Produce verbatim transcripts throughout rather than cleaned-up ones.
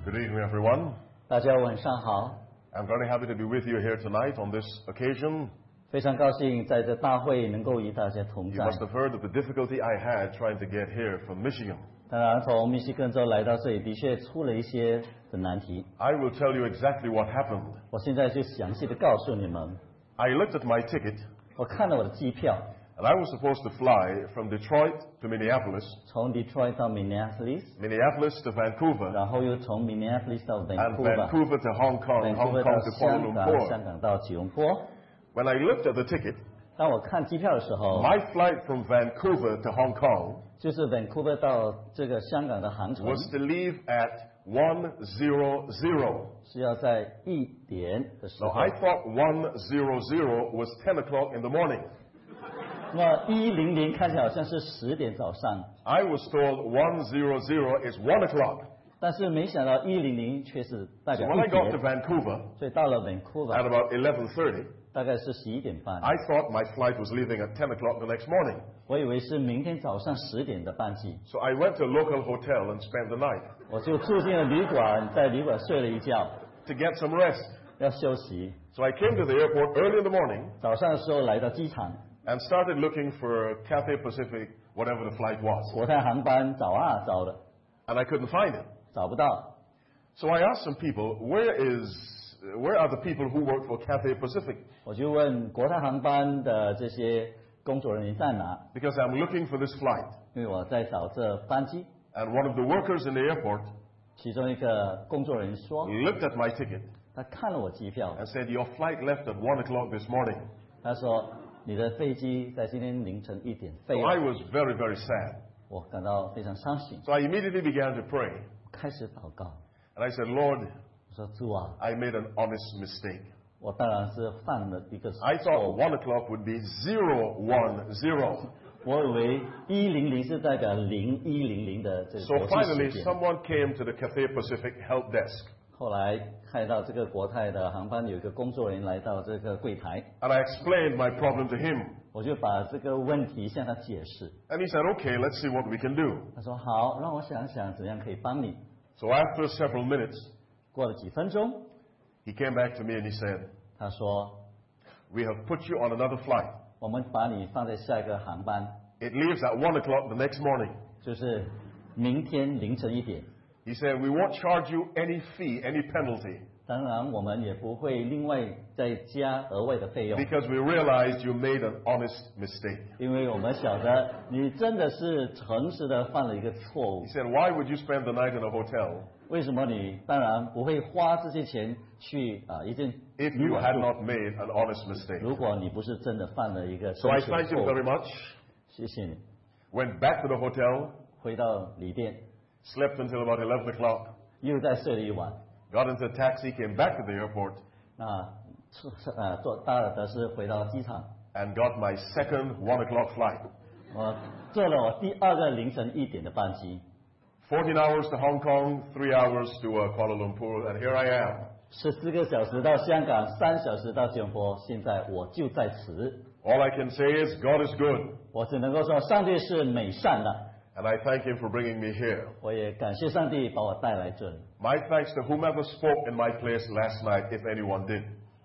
Good evening, everyone. 大家晚上好， I'm very happy to be with you here tonight on this occasion. 非常高兴在这大会能够与大家同 You 在。 must have heard of the difficulty I had trying to get here from Michigan. 当然，从密西根州来到这里，的确出了一些的难题。 I will tell you exactly what happened. 我现在就详细的告诉你们。 I looked at my ticket, 我看了我的机票， and I was supposed to fly from Detroit to Minneapolis, 从 Detroit 到 Minneapolis， Minneapolis to Vancouver, 然后又从 Minneapolis 到 and Vancouver， Vancouver to Hong Kong, Hong Vancouver Kong 到 to 香 Kuala 港， Lumpur. 香港到吉隆坡。 When I looked at the ticket, 当我看机票的时候， my flight from Vancouver to Hong Kong 就是 Vancouver 到这个香港的航程 was to leave at one hundred. 是要在一点的时 Now, 候。 I thought one hundred was ten o'clock in the morning. 那一零零看起来好像是十点早上， I was told one hundred is one o'clock. 但是没想到一零零却是代 So 表 when I 一 got to 点， Vancouver 所以到了 at Vancouver about eleven thirty, 大概是十一点半， I thought my flight was leaving at ten o'clock the next morning. 我以为是明天早上十点的班机， So I went to a local hotel and spent the night 我就住进了旅馆，在旅馆睡了一觉， to get some rest. 要休息。 So I came to the airport early in the morning 早上的时候来到机场， and started looking for Cathay Pacific, whatever the flight was. 国泰航班找啊找的， And I couldn't find it. 找不到， So I asked some people, where is, where are the people who work for Cathay Pacific? 我就问国泰航班的这些工作人员在哪， Because I'm looking for this flight. 因为我在找这班机。 And one of the workers in the airport 其中一个工作人员说， looked at my ticket 他看了我机票， and said, your flight left at one o'clock this morning. 他说你的飞机在今天凌晨一点 So 飞 I 了， was very, very sad. 我感到非常伤心， So I immediately began to pray. 开始祷告， And I said, Lord, 我说主啊， I made an honest mistake. 我当然是犯了一个 I 错 thought 误， one o'clock would be zero one zero. 我以为一零零是代表零一零零的这个 So 国际 finally, 时间。 someone came to the Cathay Pacific help desk. 后来看到这个国泰的航班有一个工作人员来到这个柜台， And I explained my problem to him. 我就把这个问题向他解释。 And he said, okay, let's see what we can do. 他说好，让我想想怎样可以帮你。 So after several minutes, 过了几分钟， he came back to me and he said, 他说 we have put you on another flight. 我们把你放在下一个航班， It leaves at one o'clock the next morning. 就是明天凌晨一点。 He said, we won't charge you any fee, any penalty, 当然，我们也不会另外再加额外的费用， because we realized you made an honest mistake. 因为我们晓得你真的是诚实的犯了一个错误 He。said, why would you spend the night in a hotel 为什么你当然不会花这些钱去啊一间 if 旅 you 馆 had 住？ not made an honest mistake? 如果你不是真的犯了一个 So 真 I 实的 thanked him 错 very 误， much, 谢谢你。 went back to the hotel, 回到旅店， slept until about eleven o'clock, 又再睡了一晚。 got into a taxi, came back to the airport, 那是是呃坐搭了德士回到机场， and got my second one o'clock flight. 我坐了我第二个凌晨一点的班机， fourteen hours to Hong Kong, three hours to uh, Kuala Lumpur, and here I am. 十四个小时到香港，三小时到吉隆坡，现在我就在此。 All I can say is God is good, 我只能够说，上帝是美善的， and I thank Him for bringing me here. 我也感谢上帝把我带来这里。 My thanks to whomever spoke in my place last night, if anyone did.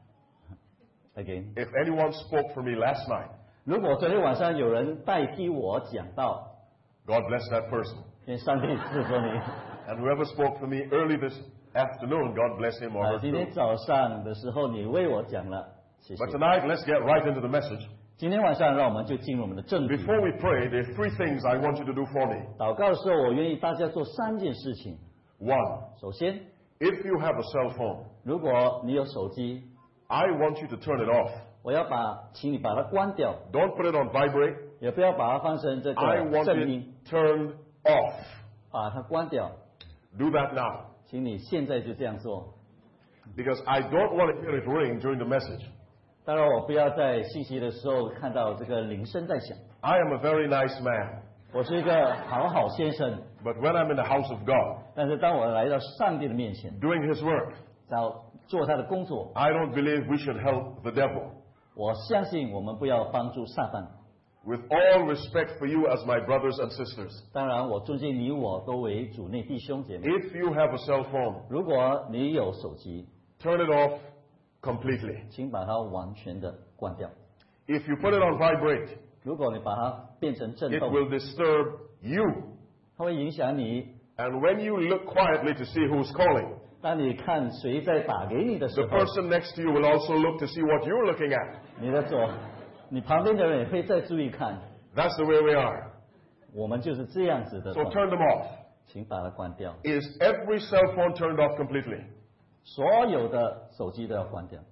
Again， If anyone spoke for me last night, 如果昨天晚上有人代替我讲道， God bless that person. 愿上帝赐福你。 And whoever spoke for me early this afternoon, God bless him or 啊， her 今天 too. 早上的时候你为我讲了，谢谢 But。tonight, let's get right into the message. 今天晚上让我们就进入我们的正题。 Before we pray, there are three things I want you to do for me. 祷告的时候，我愿意大家做三件事情。 One, 首先， if you have a cell phone, 如果你有手机， I want you to turn it off. 我要把，请你把它关掉， Don't put it on vibrate. 也不要把它放成这 I 个 want 正 it 音， turned off. 把它关掉。 Do that now. 请你现在就这样做。 Because I don't want to hear it ring during the message. 当然，我不要在信息的时候看到这个铃声在响。 I am a very nice man. 我是一个好好先生， But when I'm in the house of God, 但是当我来到上帝的面前， doing His work, 要做他的工作， I don't believe we should help the devil. 我相信我们不要帮助撒旦。 with all respect for you as my brothers and sisters, 当然，我尊敬你我都为主内弟兄姐妹。 if you have a cell phone, 如果你有手机， turn it off completely. 请把它完全的关掉。 If you put it on vibrate, 如果你把它变成震 it 动， will disturb you. 它会影响你。 And when you look quietly to see who's calling, 当你看谁在打给你的时 the 候， person next to you will also look to see what you're looking at. 你的左，你旁边的人也会再注意看。 That's the way we are. 我们就是这样子的 So。turn them off. 请把它关掉。 Is every cell phone turned off completely? 所有的手机都要关掉。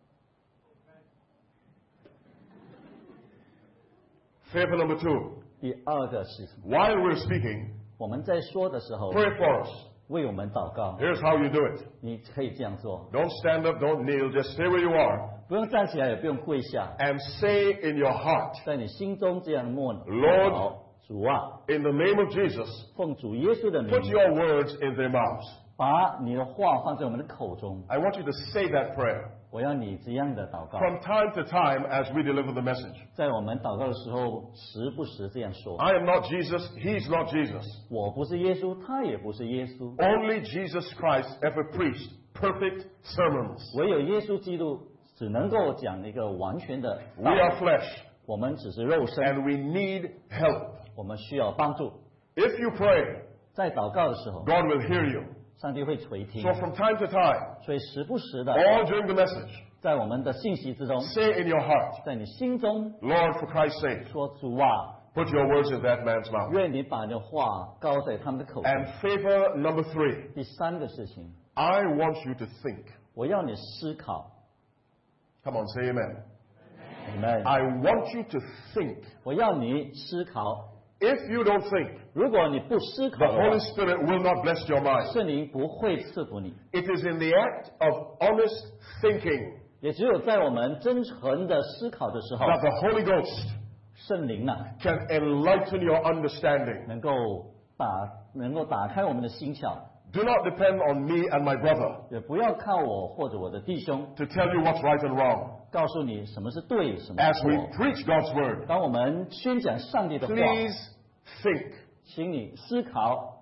Favor number two. 第二个是什么？ While we're speaking, 我们在说的时候， pray for us. 为我们祷告。 Here's how you do it. 你可以这样做， Don't stand up, don't kneel, just stay where you are 不用站起来，也不用跪下， and say in your heart, 在你心中这样默 Lord 祷：主啊， in the name of Jesus, 奉主耶稣的名， put your words in their mouths. 把你的话放在我们的口中。 I want you to say that prayer 我要你这样的祷告， from time to time as we deliver the message. 在我们祷告的时候，时不时这样说。 I am not Jesus, he's not Jesus. 我不是耶稣，他也不是耶稣， Only Jesus Christ ever preached perfect sermons. 唯有耶稣基督只能够讲一个完全的 We 道理。 are flesh 我们只是肉身， and we need help. 我们需要帮助。 If you pray, 在祷告的时候， God will hear you. 上帝会垂听 So，from time to time, 所以时不时的 all during the message, 在我们的信息之中， say in your heart, 在你心中 Lord, for Christ's sake, 说：“主啊， put your words in that man's mouth. 愿你把你的话高在他们的口中。 And favor number three, ” 第三个事情， I want you to think. 我要你思考。 Come on, say amen. Amen。 I want you to think. 我要你思考。 If you don't think, 如果你不思 the 考的 Holy 话， Spirit will not bless your mind. 圣灵不会赐福你。 It is in the act of honest thinking 也只有在我们真诚的思考的时候， that the Holy Ghost 圣灵啊， can enlighten your understanding. 能够打能够打开我们的心窍。 Do not depend on me and my brother 也不要靠我或者我的弟兄 to tell you what's right and wrong. 告诉你什么是对，什么 As 是 we 错。 preach God's word, 当我们宣讲上帝的话， please think. 请你思考。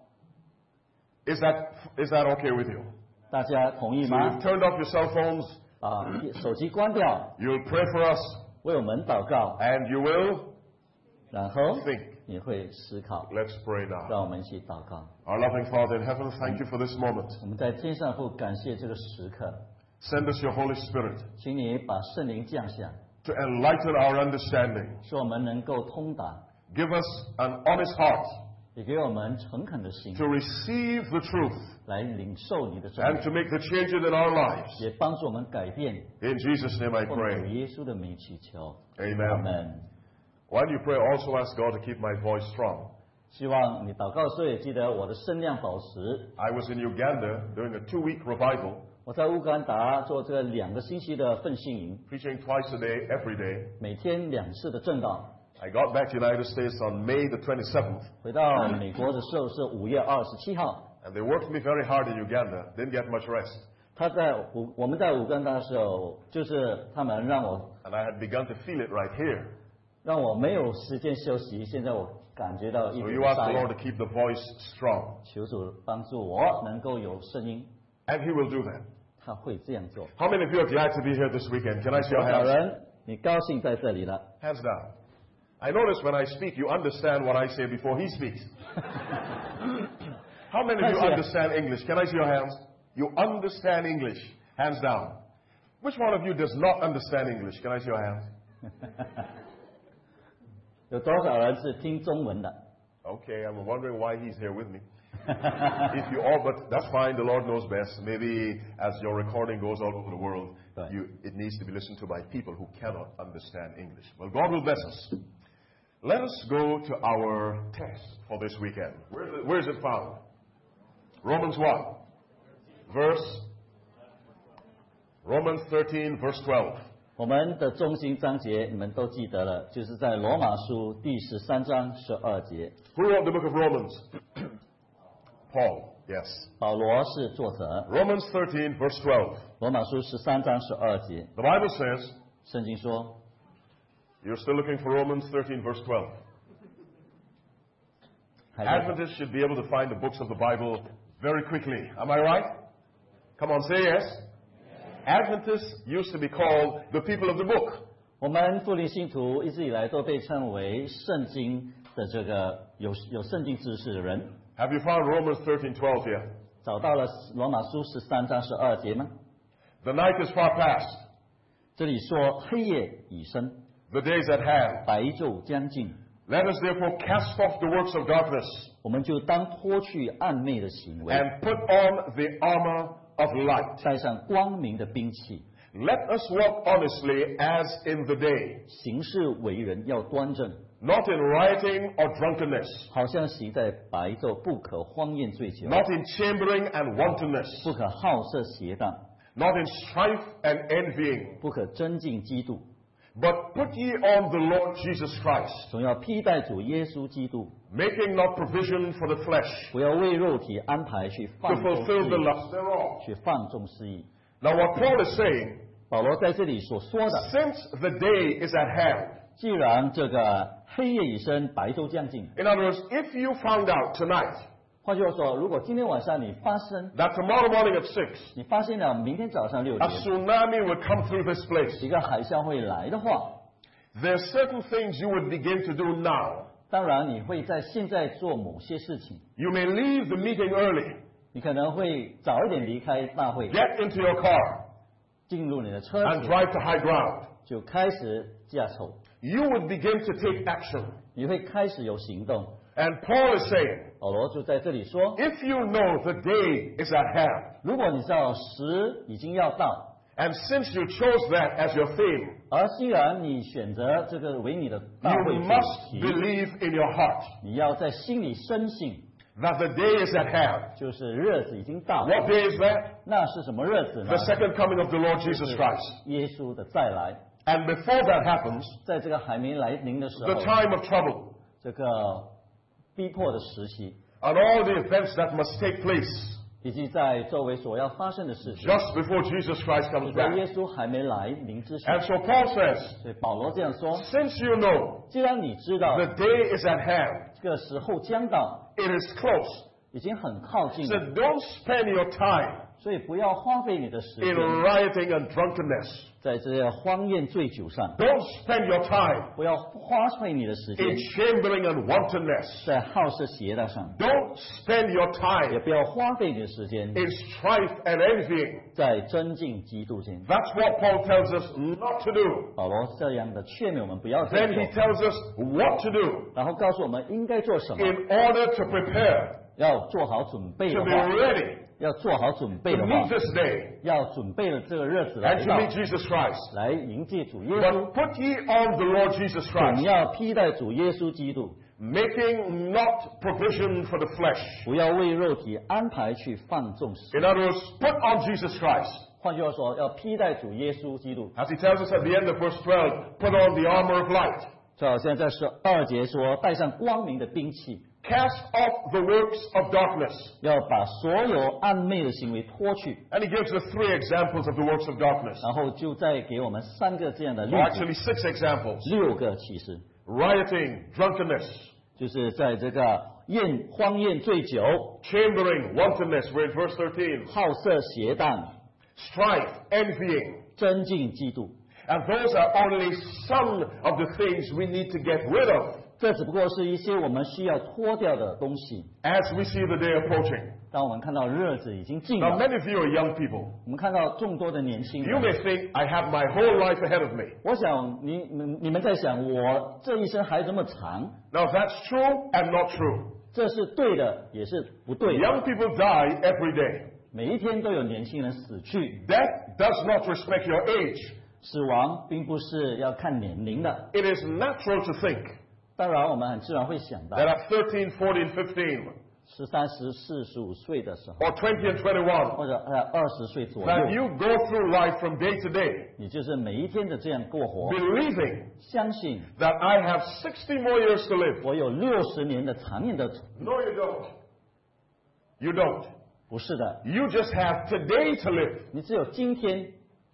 Is that, is that okay with you? 大家同意 So 吗 you've？turned off your cell phones, 啊，手机关掉， you'll pray for us, 为我们祷告， and you will 然后 think. 你会思考。 Let's pray now. 让我们一起祷告。 Our loving Father in heaven, thank you for this moment. 我们在天上父感谢这个时刻， Send us your Holy Spirit 请你把圣灵降下， to enlighten our understanding. 使我们能够通达， Give us an honest heart 也给我们诚恳的心 to receive the truth 来领受你的真 and 理， to make the changes in our lives. 也帮助我们改变。 In Jesus' name I 奉主 pray. 耶稣的名祈求， Amen. 阿门。 While you pray, also ask God to keep my voice strong. 希望你祷告的时候也记得我的声量保持。 I was in Uganda during a two-week revival, 我在乌干达做这个两个星期的奋兴营， preaching twice a day, every day. 每天两次的正道。 I got back to the United States on May the twenty-seventh, 回到美国的时候是五月二十七号， and they worked me very hard in Uganda. Didn't get much rest. 他在乌我们在乌干达的时候，就是他们让我 And I had begun to feel it right here. 让我没有时间休息，现在我感觉到一 So 点 you ask 沙 the 哑 Lord to keep the voice strong, 求主帮助我能够有声音， and He will do that. 他会这样做。 How many of you are glad to be here this weekend? Can I see 多 your 少 hands? 人你高兴在这里了？ Hands down. I notice when I speak, you understand what I say before He speaks. How many of you Hands up. understand English? Can I see your hands? You understand English. Hands down. Which one of you does not understand English? Can I see your hands? 有多少人是听中文的？ Okay, I'm wondering why he's here with me. If you all, but that's fine. The Lord knows best. Maybe as your recording goes all over the world, Right. you, it needs to be listened to by people who cannot understand English. Well, God will bless us. Let us go to our text for this weekend. Where is it, where is it found? Romans what? Verse? Romans thirteen, verse twelve. 我们的中心章节你们都记得了，就是在罗马书第十三章十二节。 Who wrote the book of Romans? Paul, yes. 保罗是作者， Romans thirteen, verse twelve. 罗马书十三章十二节， The Bible says, 圣经说： You're still looking for Romans thirteen, verse twelve. 还在 Adventists should be able to find the books of the Bible very quickly. Am I right? Come on, say yes. Adventists used to be called the people of the book. 我们复临信徒一直以来都被称为圣经的这个有有圣经知识的人。 Have you found Romans thirteen, twelve yet? 找到了罗马书十三章十二节吗？ The night is far past. 这里说黑夜已深， The day is at hand. 白昼将近， Let us therefore cast off the works of darkness 我们就当脱去暗昧的行为， and put on the armor of light. 带上光明的兵器， Let us walk honestly as in the day, 行事为人要端正， not in rioting or drunkenness, 好像行在白昼，不可荒宴醉酒， not in chambering and wantonness, 不可好色邪荡， not in strife and envying, 不可争竞嫉妒， but put ye on the Lord Jesus Christ, 总要披戴主耶稣基督， making not provision for the flesh 不要为肉体安排去 to 放纵 fulfill 私 the 意， lust thereof. 去放纵私意。 Now what Paul is saying, 保罗在这里所说的， since the day is at hand, 既然这个黑夜已深，白昼将近， in other words, if you found out tonight 换句话说，如果今天晚上你发生， that tomorrow morning at six, 你发现了明天早上六 a 点 tsunami would come through this place, 一个海啸会来的话， there are certain things you would begin to do now. 当然你会在现在做某些事情， You may leave the meeting early, 你可能会早一点离开大会， get into your car, 进入你的车 and 子， drive to high ground. 就开始驾手， You would begin to take action. 你会开始有行动。 And Paul is saying, 保罗就在这里说， if you know the day is at hand, 如果你知道时已经要到， and since you chose that as your theme, 而既然你选择这个为你的大 you 会主 must 题， believe in your heart 你要在心里深信， that the day is at hand. 就是日子已经到。 What day is that? 那是什么日子呢 The？second coming of the Lord Jesus Christ. 耶稣的再来， And before that happens, 在这个还没来临的时 the 候， time of trouble 这个逼迫的时期， and all the events that must take place 以及在周围所要发生的事情， just before Jesus Christ 就 comes 在耶 back. 稣还没来临之前。 And so Paul says, 所以保罗这样说： since you know 既然你知道 the day is at hand, 这个时候将到， it is close. 已经很靠近 So 了， don't spend your time 所以不要花费你的时 in 间 rioting and drunkenness. 在这些荒宴醉酒上， Don't spend your time 不要花费你的时间 in chambering and wantonness. 在好色邪荡上， Don't spend your 也 time 不要花费你的时间 in strife and envying. 在增进嫉妒间。 That's what Paul tells us not to do. 保罗这样的劝勉我们不要这样 Then he 做， tells us what to do 然后告诉我们应该做什么， in order to prepare, 要做好准备 to 的 be 话， ready 要做好准备 to 的 meet 话， this day 要准备了这个日子来 and to 到， meet Jesus Christ. 来迎接主耶稣， But put ye on the Lord Jesus 总 Christ, 要披戴主耶稣基督， making not provision for the flesh. 不要为肉体安排去放纵时。 In other words, put on Jesus Christ. 换句话说，要披戴主耶稣基督。 As he tells us at the end of verse twelve, put on the armor of light. 就好像在十二节说，带上光明的兵器， Cast off the works of darkness. 要把所有暗昧的行为脱去。 And he gives us three examples of the works of darkness. 然后就再给我们三个这样的例 Or 子， actually six examples. 六个启示， Rioting, drunkenness, 就是在这个宴荒宴醉酒、 chambering, wantonness, we're in verse thirteen. 好色邪荡、 Strife, envying. 争竞嫉妒。 And those are only some of the things we need to get rid of 这只不过是一些我们需要脱掉的东西。 as we see the day approaching. 当我们看到日子已经近 Now, 了， many of you are young people. 我们看到众多的年轻 You 人。 may think, I have my whole life ahead of me. 我想你你你们在想，我这一生还这么长， Now, that's true and not true. 这是对的，也是不对的。 Young people die every day. 每一天都有年轻人死去， Death does not respect your age. 死亡并不是要看年龄的。 It is natural to think 当然，我们很自然会想到 that，at thirteen, fourteen, fifteen, 十三、十四、十五岁的时候， or twenty and twenty-one, 或者在二十岁左 that 右， you go through life from day to day 你就是每一天的这样过活， believing 相信 that I have sixty more years to live. 我有六十年的长远的。 No, you don't. You don't. 不是的， You just have today to live. 你只有今天，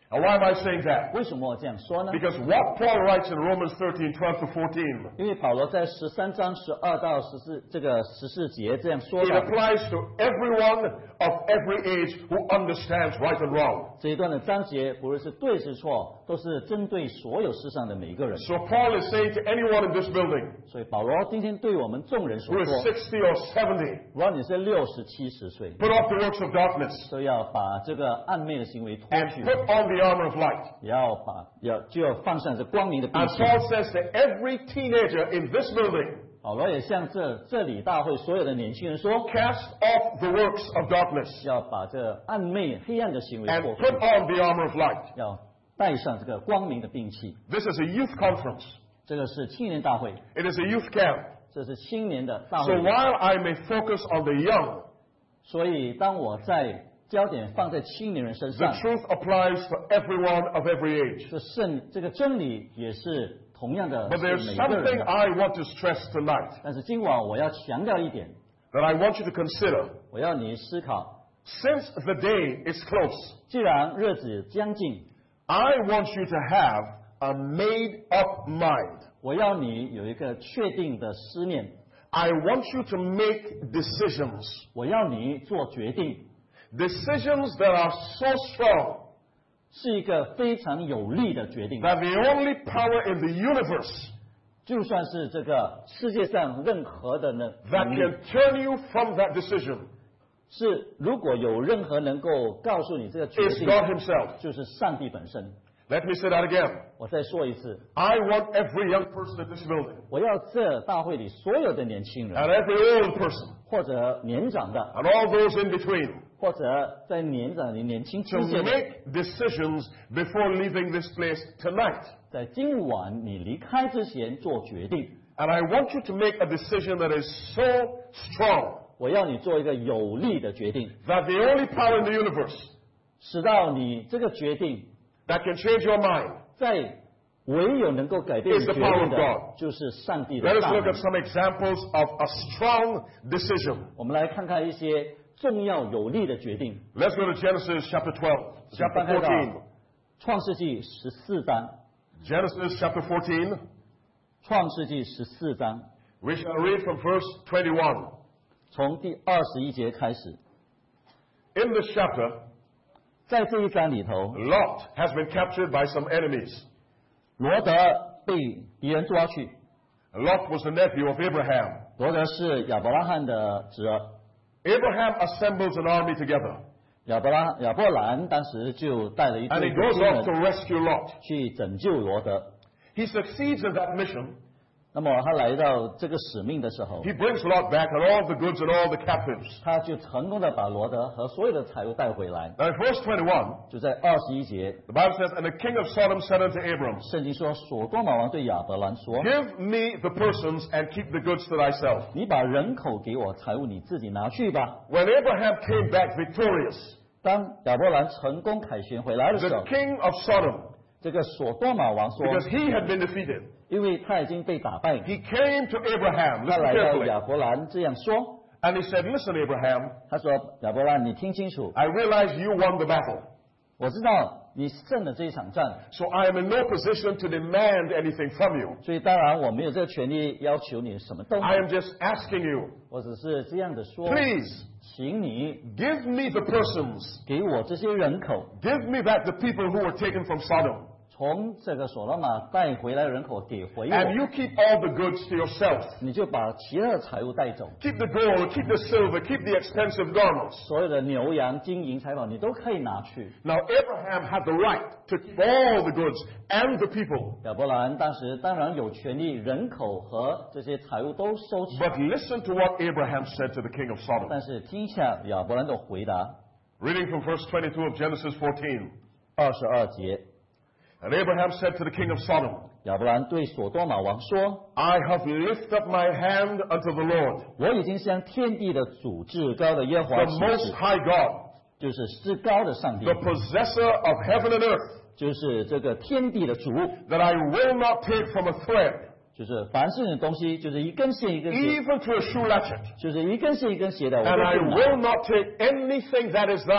And why am I saying that? 为什么我这样说呢？ Because what Paul writes in Romans thirteen, twelve to fourteen, 因为保罗在十三章十二到十四这个十四节这样说 it 的。 applies to everyone of every age who understands right and wrong. 这一段的章节，不论是对是错，都是针对所有世上的每一个人。 So Paul is saying to anyone in this building 所以保罗今天对我们众人说 who is 说， sixty or seventy, 无论你是六十七十岁， put off the works of darkness 都要把这个暗昧的行为脱 and 去， put on the armor of light. 也要把要就要放上这光明的兵 And 器。 Paul says to every teenager in this building, 保罗也向这这里大会所有的年轻人说， cast off the works of darkness 要把这暗昧黑暗的行为 and 脱 put 去， on the armor of light. 要带上这个光明的兵器。 This is a youth conference. 这个是青年大会， It is a youth camp. 这是青年的大 So 会。 while I may focus on the young, 所以当我在焦点放在青年人身 the 上， truth applies for everyone of every age. 这圣这个真理也是同样的 But 是 there's 每个人 something 的。 I want to stress tonight 但是今晚我要强调一点， that I want you to consider. 我要你思考， Since the day is close, 既然日子将近， I want you to have a made up mind. 我要你有一个确定的思念， I want you to make decisions. 我要你做决定， Decisions that are so strong 是一个非常有力的决定。 that the only power in the universe 就算是这个世界上任何的呢 that 能力， can turn you from that decision 是如果有任何能够告诉你这个决 is 定， God Himself. 就是上帝本身。 Let me say that again. 我再说一次， I want every young person in this building 我要这大会里所有的年轻人， and every old person 或者年长的， and all those in between 或者在年长的年轻 to 之间的， make decisions before leaving this place tonight. 在今晚你离开之前做决定。 And I want you to make a decision that is so strong 我要你做一个有力的决定， that the only power in the universe 使到你这个决定 that can change your mind. 在唯有能够改变 Is 你 the 决 power 定 of 的 God. 就是上帝 Let 的 us 大 look 能 at。some examples of a strong decision. 我们来看看一些重要有力的决定。 Let's go to Genesis chapter twelve, 请 chapter 翻开到 fourteen. 创世纪十四章， Genesis chapter fourteen. 创世纪十四章 We shall read from verse twenty-one. 从第二十一节开始， In this chapter, 在这一章里头， Lot has been captured by some enemies. 罗德被敌人抓去。 Lot was the nephew of Abraham. 罗德是亚伯拉罕的侄儿， Abraham assembles an army together 亚伯拉亚伯兰当时就带了一 and 队 he 的 goes 军 off to 人 rescue Lot. 去拯救罗德。 He succeeds in that mission. 那么他来到这个使命的时候， He brings Lot back and all the goods and all the captives. 他就成功的把罗德和所有的财物带回来。 Now in verse twenty-one, 就在二十一节， the Bible says, And the king of Sodom said unto Abram, 圣经说，所多玛王对亚伯兰说 Give me the persons and keep the goods to thyself.：“ 你把人口给我，财物你自己拿去吧。 When Abraham came back victorious, ” 当亚伯兰成功凯旋回来的时 the 候， king of Sodom, 这个所多玛王说 because，he had been defeated, 因为他已经被打败， he came to Abraham, 他 listen 来到 carefully, 亚伯兰这样说， and he said, Listen, Abraham, 他说：“亚伯兰，你听清楚， I realize you won the battle, 我知道你胜了这一场战， so I am in no position to demand anything from you. 所以当然我没有这个权利要求你什么东 I 西， am just asking you, 我只是这样的说， please 请你 give me the persons, 给我这些人口， give me back the people who were taken from Sodom, 从这个所罗马带回来的人口给回 and 我， you keep all the goods to yourself. 你就把其他的财物带走， Keep the gold, keep the silver, keep the expensive garments. 所有的牛羊、金银财宝你都可以拿去。” Now Abraham had the right to keep all the goods and the people. 亚伯兰当时当然有权利，人口和这些财物都收起。 But listen to what Abraham said to the king of Sodom. 但是听一下亚伯兰的回答， Reading from verse twenty-two of Genesis fourteen. 二十二节， And Abraham said to the king of Sodom, 亚伯兰对所多玛王说 I have lifted up my hand unto the Lord, ：“ 我已经向天地的主至高的耶和 the 华起 most 誓， high God, 就是至高的上帝， the possessor of heaven and earth, 就是这个天地的主， that I will not take from a thread, 就是凡是的东西，就是一根线一根线， even to a shoe latchet, 就是一根线一根鞋的，我都 and I 不拿， will not take anything that is thine,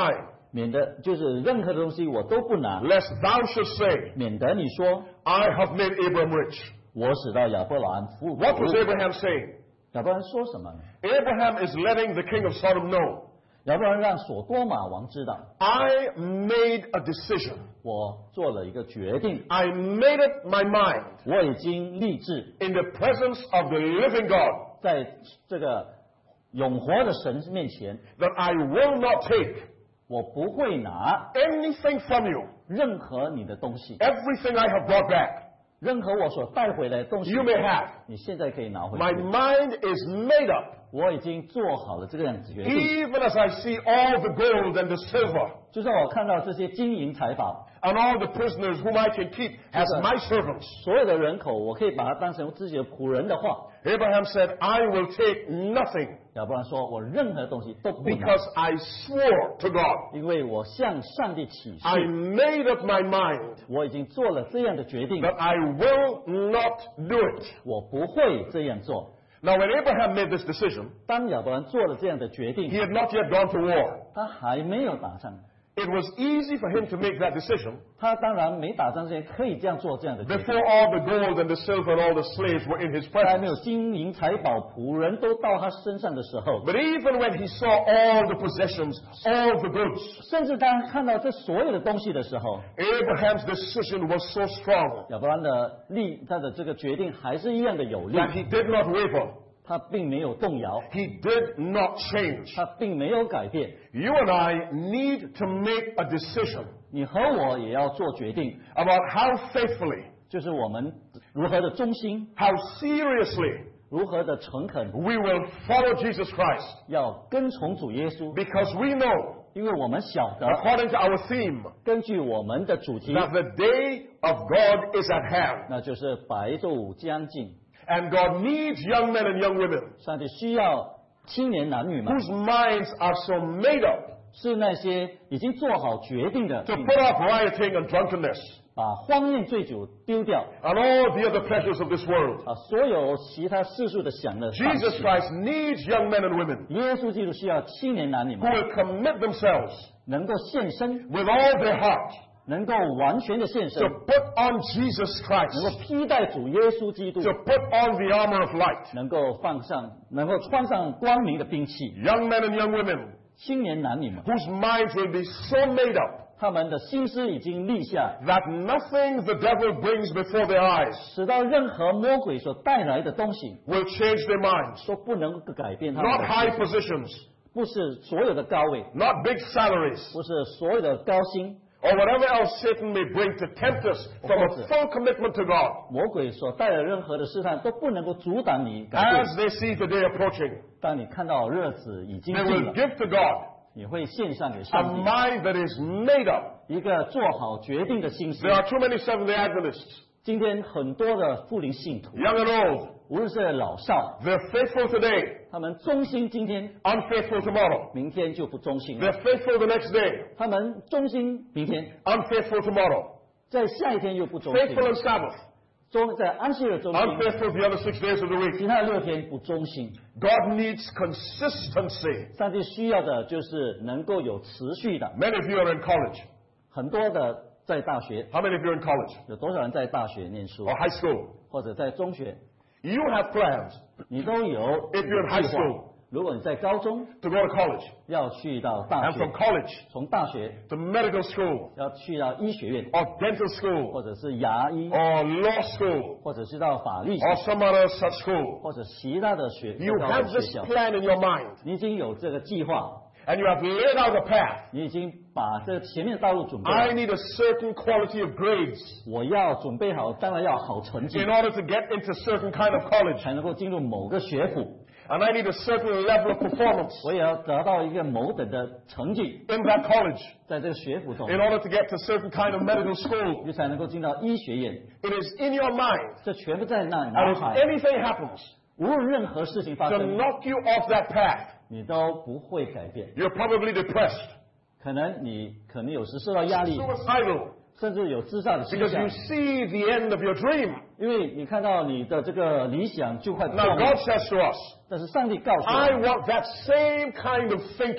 免得就是任何的东西我都不拿， lest thou shouldst say, 免得你说 I have made Abraham rich. 我使到亚伯兰富足。 What was Abraham saying? 亚伯兰说什么呢？ Abraham is letting the king of Sodom know, 亚伯兰让所多玛王知道， I made a decision. 我做了一个决定， I made up my mind 我已经立志 in the presence of the living God 在这个永活的神面前， that I will not take 我不会拿 anything from you, 任何你的东西， everything I have brought back. 任何我所带回来的东西 You may have. 你现在可以拿回 My 去。 mind is made up. 我已经做好了这个样子决定， Even as I see all the gold and the silver 就算我看到这些金银财宝， and all the prisoners whom I can keep as my servants. 所有的人口，我可以把它当成自己的仆人的话， Abraham said, I will take nothing 亚伯兰说，我任何东西都不拿， because I swore to God. 因为我向上帝起 I 誓， made up my mind 我已经做了这样的决定， that I will not do it. 我不会这样做。 Now, when Abraham made this decision, 当亚伯兰做了这样的决 he 定， had not yet gone to war. 他还没有打仗， It was easy for him to make that decision 他当然没打仗之前可以这样做这样的决定。 before all the gold and the silver and all the slaves were in his 还没有 presence. 金银财宝、仆人都到他身上的时候， But even when he saw all the possessions, all the goods, 甚至当看到这所有的东西的时候， Abraham's decision was so strong 亚伯兰的立他的这个决定还是一样的有力， that he did not waver. 他并没有动摇， He did not change. 他并没有改变。 You and I need to make a decision 你和我也要做决定， about how faithfully, 就是我们如何的忠心， how seriously 如何的诚恳， we will follow Jesus Christ. 要跟从主耶稣， Because we know, 因为我们晓得， according to our theme, 根据我们的主题， that the day of God is at hand. 那就是白昼将近， And God needs young men and young women 上帝需要青年男女们， whose minds are so made up 是那些已经做好决定的， to put off rioting and drunkenness 把荒宴醉酒丢掉， and all the other pleasures of this world. 啊，所有其他世俗的享乐放 Jesus 弃。 Christ needs young men and women 耶稣基督需要青年男女 who 们 will commit themselves 能够献身， with all their heart 能够完全的献身 to，put on Jesus 能够 Christ, 披戴主耶稣基督， to put on the armor of light. 能够放上，能够穿上光明的兵器。 Young men and young women 青年男女们， whose minds will be so made up 他们的心思已经立下， that nothing the devil brings before their eyes 使到任何魔鬼所带来的东西 will change their minds. 都不能够改变他们 Not 的 high 心思， positions, 不是所有的高位， not big salaries, 不是所有的高薪， or whatever else Satan may bring to tempt us from a full commitment to God. 魔鬼所带来任何的试探都不能够阻挡你改变。 As they see the day approaching, 当你看到日子已经 they 近 will 了， give to God 你会献上给 a 上帝 mind that is made up. 一个做好决定的心思 There。are too many Seventh-day Adventists, 今天很多的复临信徒， young and old. 无论是老少， They're faithful today, 他们忠心今天， unfaithful tomorrow. 明天就不忠心了； They're faithful the next day, 他们忠心明天， unfaithful tomorrow. 在下一天又不忠心 Faithful on Sabbath, 忠在安息日忠心， unfaithful the other six days of the week. 其他六天不忠心。 God needs consistency. 上帝需要的就是能够有持续的。 Many of you are in college. 很多的在大学， How many of you are in college 有多少人在大学念书 or，high school? 或者在中学， You have plans 你都有 if you're in high 计划 school 如果你在高中 to go to college, 要去到大 and from 学， college 从大学 to medical school 要去到医学院， or dental school 或者是牙医， or law school 或者是到法律 or 系， some other such school. 或者其他的学 You 高 have 的 this 学校， plan in your mind 你已经有这个计划， and you have laid out a path. 你已经把这前面的道路准备好 I need a certain quality of grades 我要准备好，当然要好成绩 in，order to get into certain kind of college. 才能够进入某个学府。 And I need a certain level of performance 我也要得到一个某等的成绩， in that college 在这个学府中， in order to get to certain kind of medical school. 你才能够进到医学院。 It is in your mind. 这全部在那 And 脑 if 海， anything happens 无论任何事情发 to 生， knock you off that path, 你都不会改变。 you're probably depressed, 可能你可能有时受到压力， suicidal, 甚至有自杀的倾 because 向 you，see the end of your dream. 因为你看到你的这个理想就快破 Now 灭 God。says to us, 但是上帝告诉 I 我， want that same kind of thinking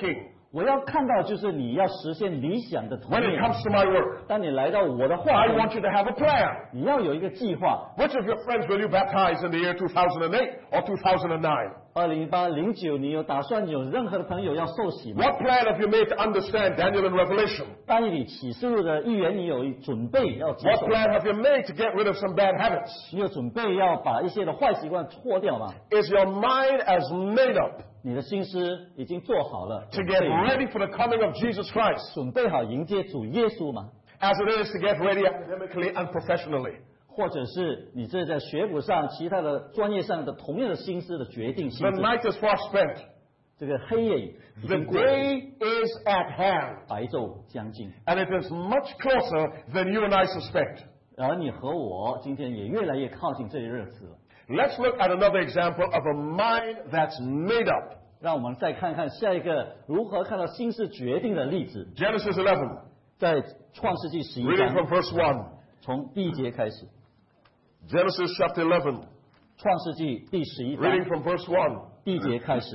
我要看到就是你要实现理想的图 When it 面。 comes to my work, 当你来到我的话 I 中， want you to have a plan. 你要有一个计划。 Which of your friends will you baptize in the year two thousand eight or two thousand nine? 二零一八、零九，你有打算有任何的朋友要受洗吗？ What plan have you made to understand Daniel and Revelation? 但以理启示录的预言，你有准备要接 What 受？ plan have you made to get rid of some bad habits? 你有准备要把一些的坏习惯脱掉吗？ Is your mind as made up 你的心思已经做好了， to 准 get 备 ready for the coming of Jesus Christ 准备好迎接主耶稣吗？ as it is to get ready academically and professionally? 或者是你这在学府上、其他的专业上的同样的心思的决定性 The 质？ night is far spent. 这个黑夜已 The 经过去， day is at hand. 白昼将近， And it is much closer than you and I suspect. 而你和我今天也越来越靠近这一日子了。 Let's look at another example of a mind that's made up. 让我们再看看下一个如何看到心思决定的例子， Genesis eleven, 在创世纪十一 reading 章 from verse one. 从第一节开始。 Genesis chapter eleven, 创世纪第十一章 reading from verse one. 第一节开始。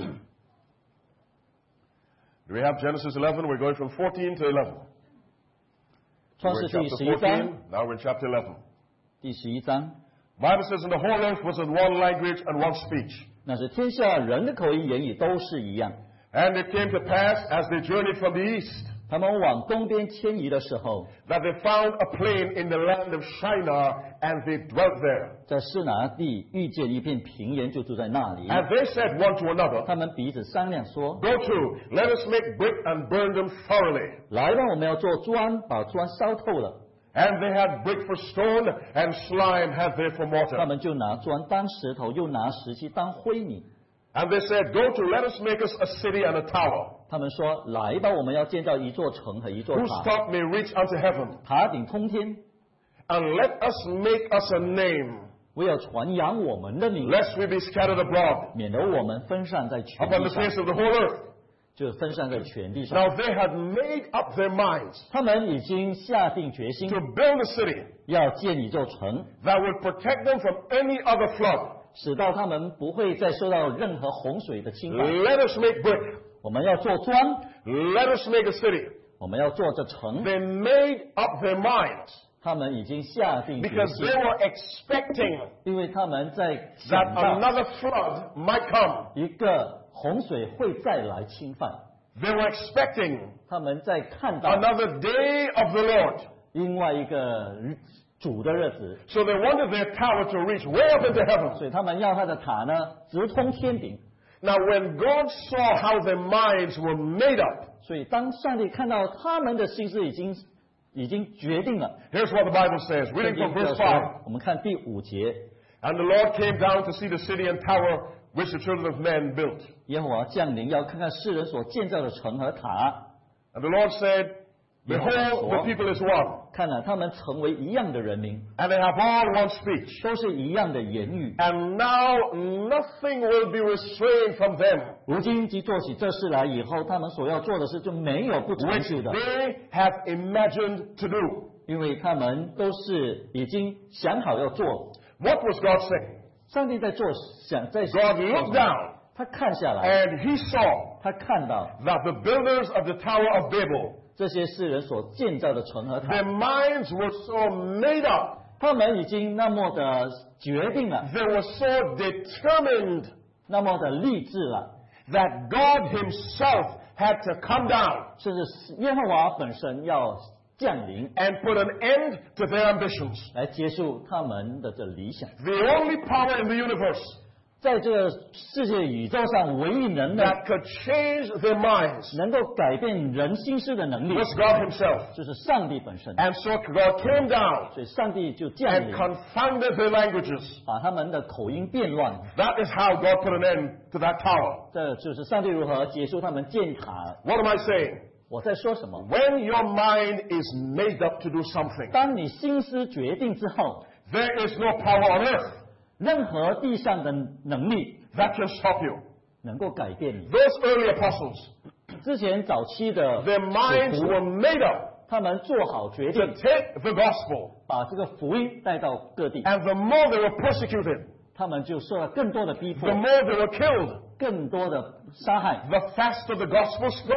Do we have Genesis eleven? We're going from fourteen to eleven. 创 We're 世 in 纪 chapter 十一章 fourteen, now we're in chapter eleven. 第十一章， Bible says, and the whole earth was in one language and one speech. 那是天下人的口音言语都是一样。 And it came to pass, as they journeyed from the east, 他们往东边迁移的时候， that they found a plain in the land of Shinar, and they dwelt there. 在示拿地遇见一片平原，就住在那里。 And they said one to another, 他们彼此商量说 Go to, let us make brick and burn them thoroughly.：“ 来吧，我们要做砖，把砖烧透了。 And they had brick for stone, and slime had they for ” mortar. 他们就拿砖当石头，又拿石器当灰泥。 And they said, Go to, let us make us a city and a tower, 他们说：“来吧，我们要建造一座城和一座 whose 塔， top may reach unto heaven. 塔顶通天， And let us make us a name, 为要传扬我们的名， lest we be scattered abroad 免得我们分散在全 upon 地 the 上， face of the whole earth. 就分散在全地上。 Now they had made up their minds 他们已经下定决心 to build a city 要建一座城， that would protect them from any other flood. 使到他们不会再受到任何洪水的侵犯。 Let us make brick. 我们要做砖， Let us make a city. 我们要做这城。 They made up their minds 他们已经下定决 because 心 they，were expecting 因为他们在 that 想到 another flood might come. 一个洪水会再来侵犯， They were expecting 他们在看到 another day of the Lord. 另外一个日主的日子， So they wanted their tower to reach way up into heaven. 所以他们要他的塔呢直通天顶。 Now, when God saw how their minds were made up, 所以当上帝看到他们的心思已经已经决定了， here's what the Bible says, 圣 reading 经 from 就 verse 说 five. 我们看第五节， And the Lord came down to see the city and tower which the children of men built. 耶和华降临，要看看世人所建造的城和塔。 And the Lord said, Behold, the people is one, 看了他们成为一样的人民， and they have all one speech. 都是一样的言语。 And now nothing will be restrained from them, 如今即做起这事来以后，他们所要做的事就没有不成 which 就的， they have imagined to do. 因为他们都是已经想好要做。 What was God saying? 上帝在做想在 God looked down 他看下来， and he saw 他看到 that the builders of the Tower of Babel, 这些世人所建造的城和塔， their minds were so made up, 他们已经那么的决定了， they were so determined 那么的励志了， that God himself had to come down 甚至耶和华本身要降临 and put an end to their ambitions. 来结束他们的这理想。 The only power in the universe 在这个世界宇宙上，唯一能的 that could change their minds 能够改变人心思的能力， was God himself. 就是上帝本身。 And so God came down 所以上帝就降 and 临， confounded their languages. 把他们的口音变乱。 That is how God put an end to that tower. 这就是上帝如何结束他们建塔。 What am I saying? 我在说什么？ When your mind is made up to do something, 当你心思决定之后， there is no power on earth 任何地上的能力 that can stop you. 能够改变你。 Those early apostles, 之前早期的 their minds 使徒 were made up 他们做好决 to 定， take the gospel. 把这个福音带到各地， And the more they were persecuted, 他们就受到更多的逼迫 the，more they were killed, 更多的杀害， the faster the gospel spread.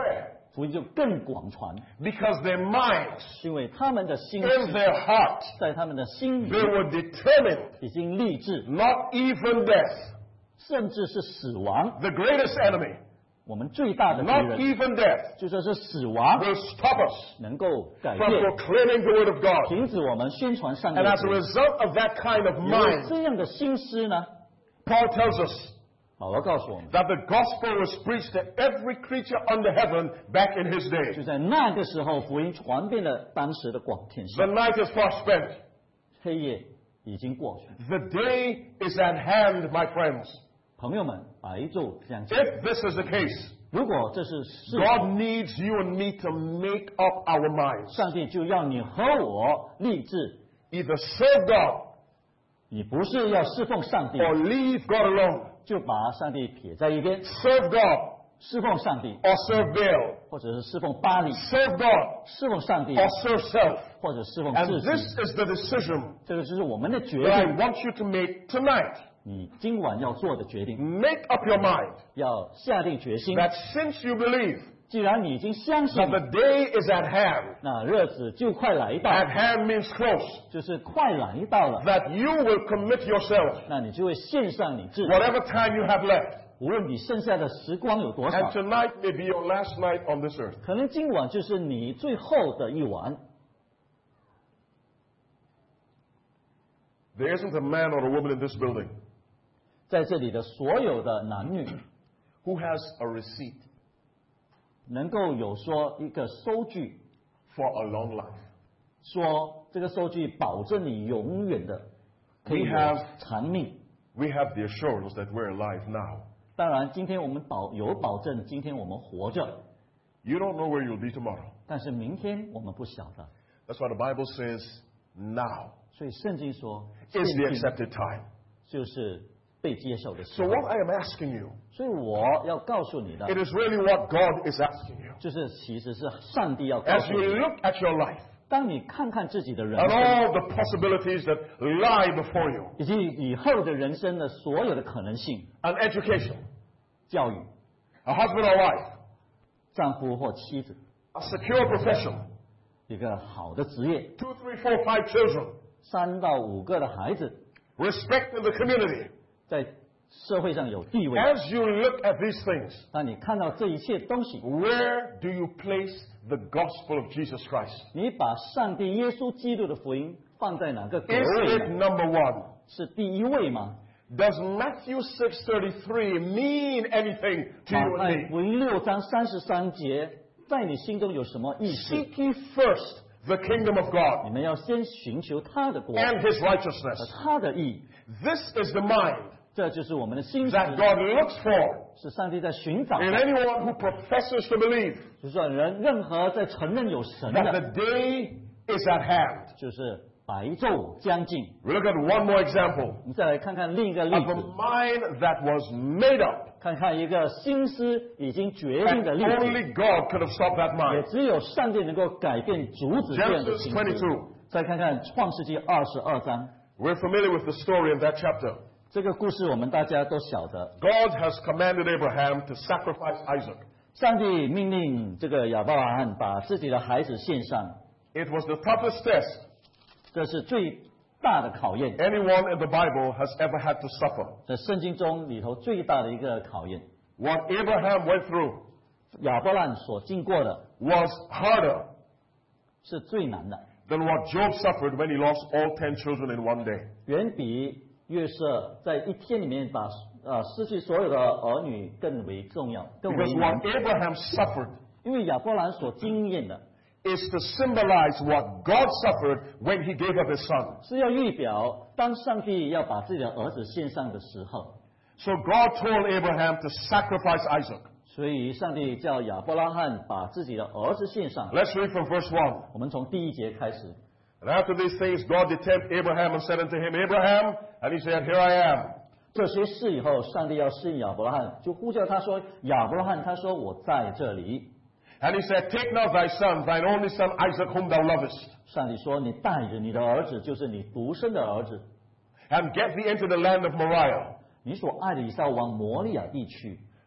福音就更广传， because their minds, 因为他们的心 in their heart, 在他们的心里 they were determined, 已经立志， not even death, 甚至是死亡， the greatest enemy, 我们最大的敌 not 人 even death, 就说是死亡 will stop us 能够改 from 变， proclaiming the word of God. 停止我们宣传上帝 And 的 as a 福音。 result of that kind of 因为 mind, 这样的心思呢， Paul tells us 保罗告诉我们， that the gospel was preached to every creature under heaven back in his 就 day. 在那个时候，福音传遍了当时的广天 The 下， night is far spent. 黑夜已经过去。 The day is at hand, my friends. 朋友们，白昼将近。 If this is the case, 如果这是事， God needs you and me to make up our minds. 上帝就要你和我立志， Either serve God 你不是要侍奉上帝， or leave God alone. 就把上帝撇在一边， Serve God 侍奉上帝， or serve Baal. 或者是侍奉巴黎， Serve God 侍奉上帝， or serve self. 或者侍奉 And 自 this 己。 is the decision 这个就是我们的决 that I 定， want you to make tonight. 你今晚要做的决定， Make up your mind 要下定决心。 that since you believe 既然你已经相信 that，the day is at hand, 那日子就快来到， at hand means close, 就是快来到了， that you will commit yourself, 那你就会献上你自己， whatever time you have left. 无论你剩下的时光有多少 And，tonight may be your last night on this earth. 可能今晚就是你最后的一晚。 There isn't a man or a woman in this building 在这里的所有的男女， who has a receipt 能够有说一个收据， for a long life. 说这个收据保证你永远的可以 We 有 have- 长命。 We have the assurance that we're alive now. 当然，今天我们保有保证，今天我们活着， You don't know where you'll be tomorrow. 但是明天我们不晓得。 That's why the Bible says now 所以圣经说， is the 现今 accepted time. 就是被接受的时 So 候。 what I am asking you, 所以我要告诉你的 it，is really what God is asking you. 就是其实是上帝要告 As 诉 you 你， look at your life 当你看看自己的人 and 生， all the possibilities that lie before you, 以及以后的人生的所有的可能性， an education, 教育、 a husband or wife, 丈夫或妻子， a secure profession, 一个好的职业， two, three, four, five children, 三到五个的孩子， respect in the community. 在社会上有地位。 As you look at these things, 当你看到这一切东西， where do you place the gospel of Jesus Christ? 你把上帝耶稣基督的福音放在哪个格 Is 位 it 呢？ number one? 是第一位吗？ Does Matthew six thirty-three mean anything to 马 you 太 and me? 福音六章三十三节，在你心中有什么意思？ Seek ye first the kingdom of 你 God 们要先寻求他的国 and his 和 righteousness. 他的义， This is the mind 这就是我们的心思， that God looks for 是上帝在寻找的。 in anyone who professes to believe 就是说人任何在承认有神 that 的， the day is at hand. 就是白昼将近。 We look at one more example 我们再来看看另一个例 of a 子， mind that was made up, 看看一个心思已经决定 and 的例子， only God could have stopped that 也 mind. 只有上帝能够改变阻止这样的 Genesis 心思。 twenty-two. 再看看创世纪二十二章， We're familiar with the story in that chapter. 这个故事我们大家都晓得。 God has commanded Abraham to sacrifice Isaac. 上帝命令这个亚伯拉罕把自己的孩子献上， It was the toughest test 这是最大的考验， anyone in the Bible has ever had to suffer. 在圣经中里头最大的一个考验。 What Abraham went through 亚伯拉罕所经过的 was harder 是最难的， than what Job suffered when he lost all ten children in one day. 远比约瑟在一天里面把呃失去所有的儿女更为重要，更为 Because 难 what。Abraham suffered 因为亚伯兰所经验的 is to symbolize what God suffered when he gave up his son. 是要预表，当上帝要把自己的儿子献上的时候， So God told Abraham to sacrifice Isaac. 所以上帝叫亚伯拉罕把自己的儿子献上。 Let's read from verse one. 我们从第一节开始。 And after these things, God did tempt Abraham and said unto him, Abraham, and he said, Here I am. 这些事以后，上帝要试验亚伯拉罕，就呼叫他说：“亚伯拉罕，他说我在这里。 And he said, Take now thy son, thine only son Isaac, whom thou lovest, ” 上帝说：“你带着你的儿子，就是你独生的儿子， and get thee into the land of Moriah, 你所爱的以撒往摩利亚地去，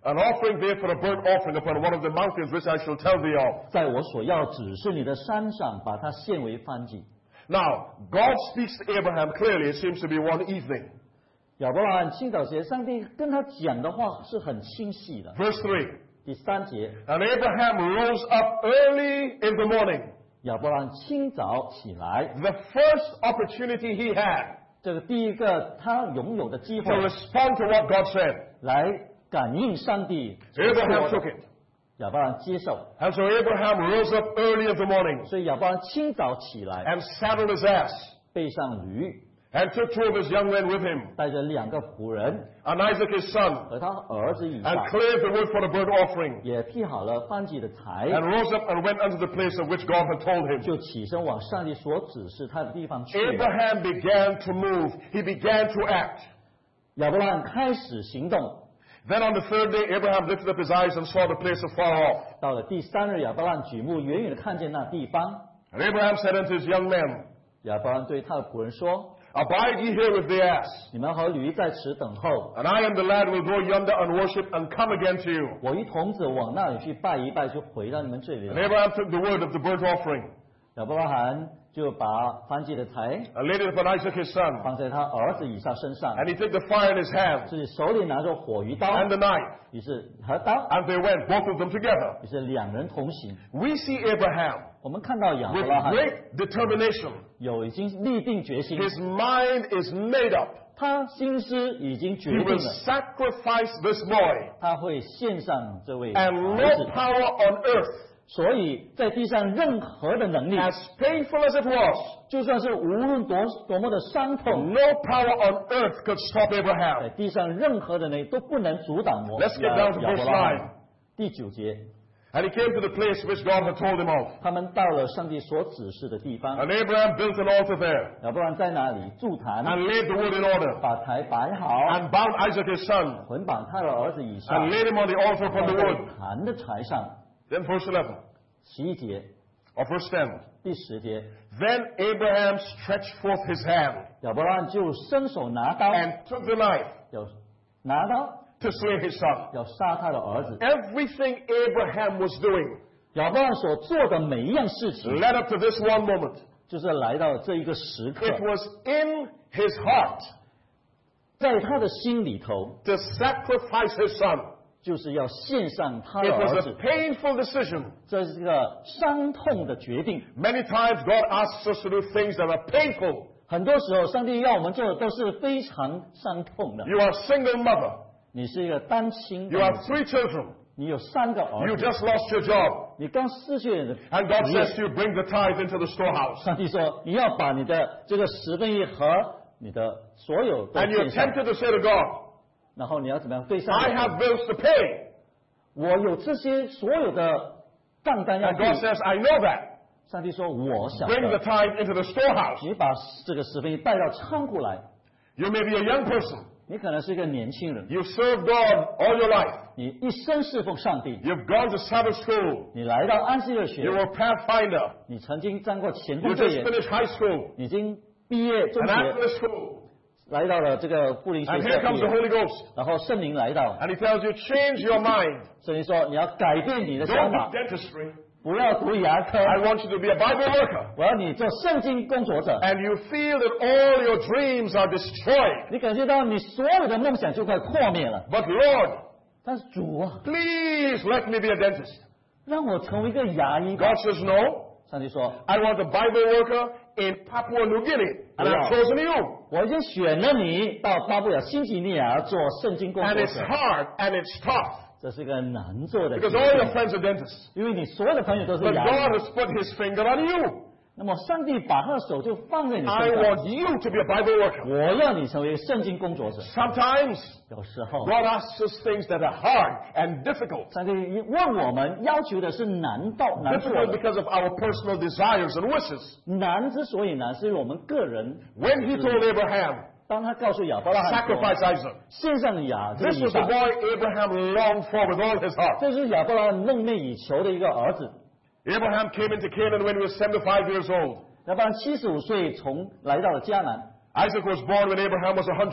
An offering there for a burnt offering upon one of the mountains which I shall tell thee of. 在我所要指示你的山上，把它献为燔祭。 Now, God speaks to Abraham clearly, it seems to be one evening. 亚伯拉罕清早节，上帝跟他讲的话是很清晰的。 Verse three. 第三节， And Abraham rose up early in the morning. 亚伯拉罕清早起来， The first opportunity he had 这个第一个他拥有的机 to 会， respond to what God said. 来感应上帝所 Abraham 说 took 的。 it. 亚伯拉罕接受， And so Abraham rose up early in the morning 所以亚伯拉罕清早起来， and saddled his ass 背上驴， and took two of his young men with him, 带着两个仆人 and Isaac his son, 和他儿子以撒， and cleared the wood for the burnt offering, 也劈好了燔祭的柴， and rose up and went unto the place of which God had told him. 就起身往上帝所指示他的地方去了。 Abraham began to move. He began to act. 亚伯拉罕开始行动。 Then on the third day, Abraham lifted up his eyes and saw the place afar off. 到了第三日，亚伯拉罕举目远远的看见那地方。 And Abraham said unto his young men, 亚伯拉罕对他的仆人说 Abide ye here with the ass, ：“ 你们和驴在此等候， and I and the lad will go yonder and worship and come again to you. 我一童子往那里去拜一拜，就回到你们这里 And 了。 Abraham took the wood of the burnt offering, ” 亚伯拉罕就把燔祭的柴 and laid it upon Isaac his son. 放在他儿子以撒身上， And he took the fire in his hand, 自己手里拿着火鱼刀， and the knife, 于是和刀， and they went, both of them together. 于是两人同行。 We see Abraham 我们看到亚伯 with 拉罕 great determination. 有已经立定决心， His mind is made up. 他心思已经 He 决定 will 了， sacrifice this boy, 他会献上这位 and 儿 no 子。 power on earth, 所以在地上任何的能力， as painful as it was, 就算是无论多多么的伤痛， no power on earth could stop 在 Abraham. 地上任何的能力都不能阻挡我。 Let's get down to 亚 verse 伯拉罕 nine. 第九节， And he came to the place which God had told him of. 他们到了上帝所指示的地方， And Abraham built an altar there, 亚伯拉罕在那里筑坛， and laid the wood in order, 把柴摆好， and bound Isaac his son, 捆绑他的儿子以撒， and laid him on the altar upon 放 the 在 wood. 坛的柴上。 Then verse eleven, 十一节、 or verse ten. 第十节， Then Abraham stretched forth his hand, 亚伯拉罕就伸手拿刀， and took the knife 要拿刀 to slay his son. 要杀他的儿子。 Everything Abraham was doing 亚伯拉罕所做的每一样事情， led up to this one moment. 就是来到这一个时刻， It was in his heart 在他的心里头， to sacrifice his son. 就是要献上他 It 的儿 was a 子。 painful decision. 这是个伤痛的决定。 Many times God asks us to do things that are painful. 很多时候，上帝要我们做的都是非常伤痛的。 You are a single mother. 你是一个单亲 You 的 have 母亲， three children. 你有三个 You 儿子， just lost your job. 你刚失去了你的 And God 职业 says to you, bring the tithe into the storehouse. 上帝说，你要把你的这个十分一和你的所有都 And you're 献上， tempted to say to God, 然后你要怎么样对上 I 帝 have bills to pay. 我有这些所有的账单要 And God 付。 says, I know that. 上帝说，我晓 Bring the 得， tithe into the storehouse. 你把这个十分一带到仓库来。 You may be a young person. 你可能是一个年轻人， You've served God all your life. 你一生侍奉上帝， You've gone to Sabbath school. 你来到安息日 You 学， were a pathfinder. 你曾经当过前 You 锋队 just 员， finished high school. 已经毕业中 And after 学， the school, 来到了这个布林学 and 校 here 毕 comes the 业， Holy Ghost. 然后圣灵来到， And he tells you, change your mind. 圣灵说你要改变你的 Don't 想法 do，dentistry. 不要读牙科， I want you to be a Bible worker. 我要你做圣经工作者。 And you feel that all your dreams are destroyed. 你感觉到你所有的梦想就快破灭了， But Lord, 但是主啊， please let me be a dentist. 让我成为一个牙医吧。 God says, no. 上帝说， I want a Bible worker in Papua New Guinea. And I've chosen you. 我已经选了你到巴布亚新几内亚做圣经工 And 作 it's 者， hard and it's tough. 这是个难做的决 Because all your 定， friends are dentists. 因为你所有的朋友都是 But 牙 God 医。 has put his finger on you. 那么上帝把他的手就放在你 I 身上， want you to be a Bible worker. 我要你成为圣经工作者。 Sometimes 有时候， God asks us things that are hard and difficult. 上帝问我们，要求的是难到难做 Difficult 的。 because of our personal desires and wishes. 难之所以难，是因为我们个人。 When he told Abraham, 当他告诉亚伯拉罕说 sacrifice Isaac, 献上雅这 this 以 was the 撒， boy Abraham longed for with all his heart. 这是亚伯拉罕梦寐以求的一个儿子。 Abraham came into Canaan when he was seventy-five years old. 亚伯拉罕七十五岁从来到了迦南， Isaac was born when Abraham was one hundred.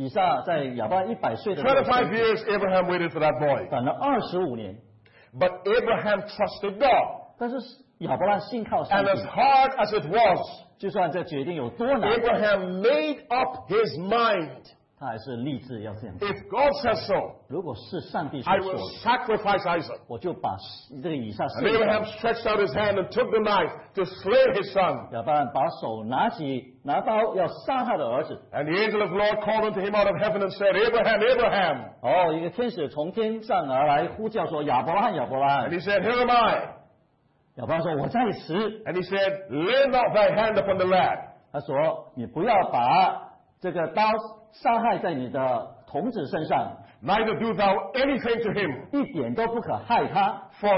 以撒在亚伯拉罕一百岁的时候 twenty-five years Abraham waited for that boy. 等了二十五年， But Abraham trusted God. 但是亚伯拉罕信靠上 And 帝 as，hard as it was, 就算这决定有多难， Abraham made up his mind. 他还是立志要这样做。 If God says so, 如果是上帝所 I 说 will 的， sacrifice Isaac. 我就把这个以撒 And 献 Abraham 上。 stretched out his hand and took the knife to slay his son. 亚伯拉罕把手拿起，拿刀要杀他的儿子。 And the angel of the Lord called unto him out of heaven and said, Abraham, Abraham. 哦，一个天使从天上而来，呼叫说：“亚伯拉罕，亚伯拉 And 罕。 he said, Here am I. ” 亚伯拉罕说：“我在此。 And he said, Lay not thy hand upon the lad. ” 他说：“你不要把这个刀杀害在你的童子身上， Neither do thou anything to him. 一点都不可害他。 For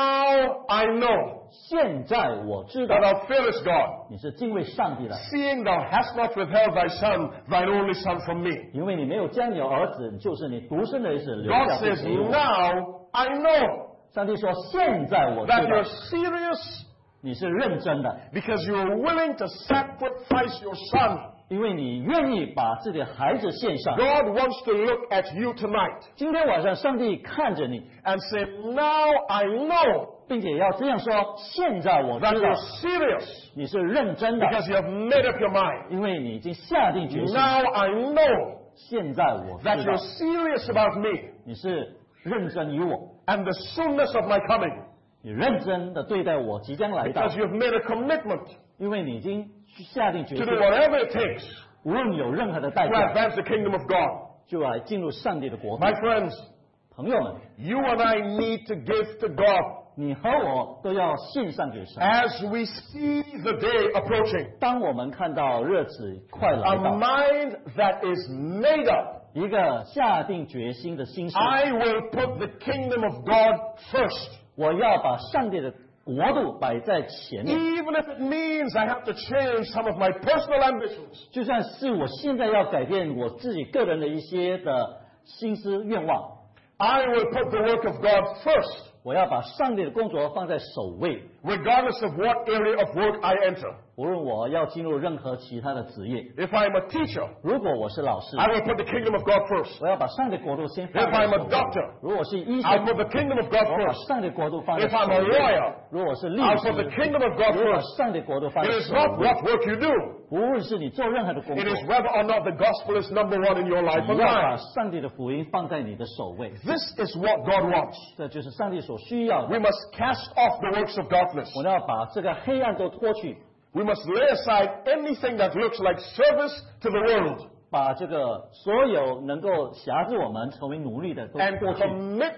now I know 现在我知道 that thou fearest God, 你是敬畏上帝的， seeing thou hast not withheld thy son, thine only son, from me. 因为你没有将你的儿子，就是你独生的儿子留 God 下不 says, 给我。 Now I know 上帝说：现在我知 that 道 you're serious 你是认真的， because you're willing to sacrifice your son. 因为你愿意把自己的孩子献上。 God wants to look at you tonight 今天晚上，上帝看着你， and say, Now I know 并且要这样说：现在我 that 知道 you're serious 你是认真的， because you have made up your mind. 因为你已经下定决心。 Now I know 现在我 that 知道 you're serious about me 你是认真于我， and the soonness of my coming 你认真的对待我即将来到， because you've made a commitment 因为你已经下定决 to 心 do，whatever it takes 无论有任何的代 to 价， advance the kingdom of God. 就来进入上帝的国度。 My friends, 朋友们， you and I need to give to God 你和我都要献上给神。 as we see the day approaching. 当我们看到日子快 A 来到， mind that is made up. 一个下定决心的心事， I will put the kingdom of God first. 我要把上帝的国度摆在前面， Even if it means I have to change some of my personal ambitions. 就算是我现在要改变我自己个人的一些的心思愿望， I will put the work of God first, 我要把上帝的工作放在首位。 regardless of what area of work I enter. 无论我要进入任何其他的职业， If I am a teacher, 如果我是老师， I will put the kingdom of God first. 我要把上帝国度先放 If 在 I'm 首 a 位。 doctor, 如果是医 I'll 生， put the kingdom of God 我把 first. 上帝国度放在 If 首 I'm a 位。 lawyer, 如果是律 I'll put the 师， kingdom of God 我把 first. 上帝国度放 It 在 is 首 not 位。 what work you do. 无论是你做任何的工 It 作， is whether or not the gospel is number one in your life or 你要把 not. 上帝的福音放在你的首位， This is what God wants. 这就是上帝所需要 We 的。 must cast off the works of darkness. 我们要把这个黑暗都脱去， We must lay aside anything that looks like service to the world 把这个所有能够辖制我们成为奴隶的都 and 脱去， commit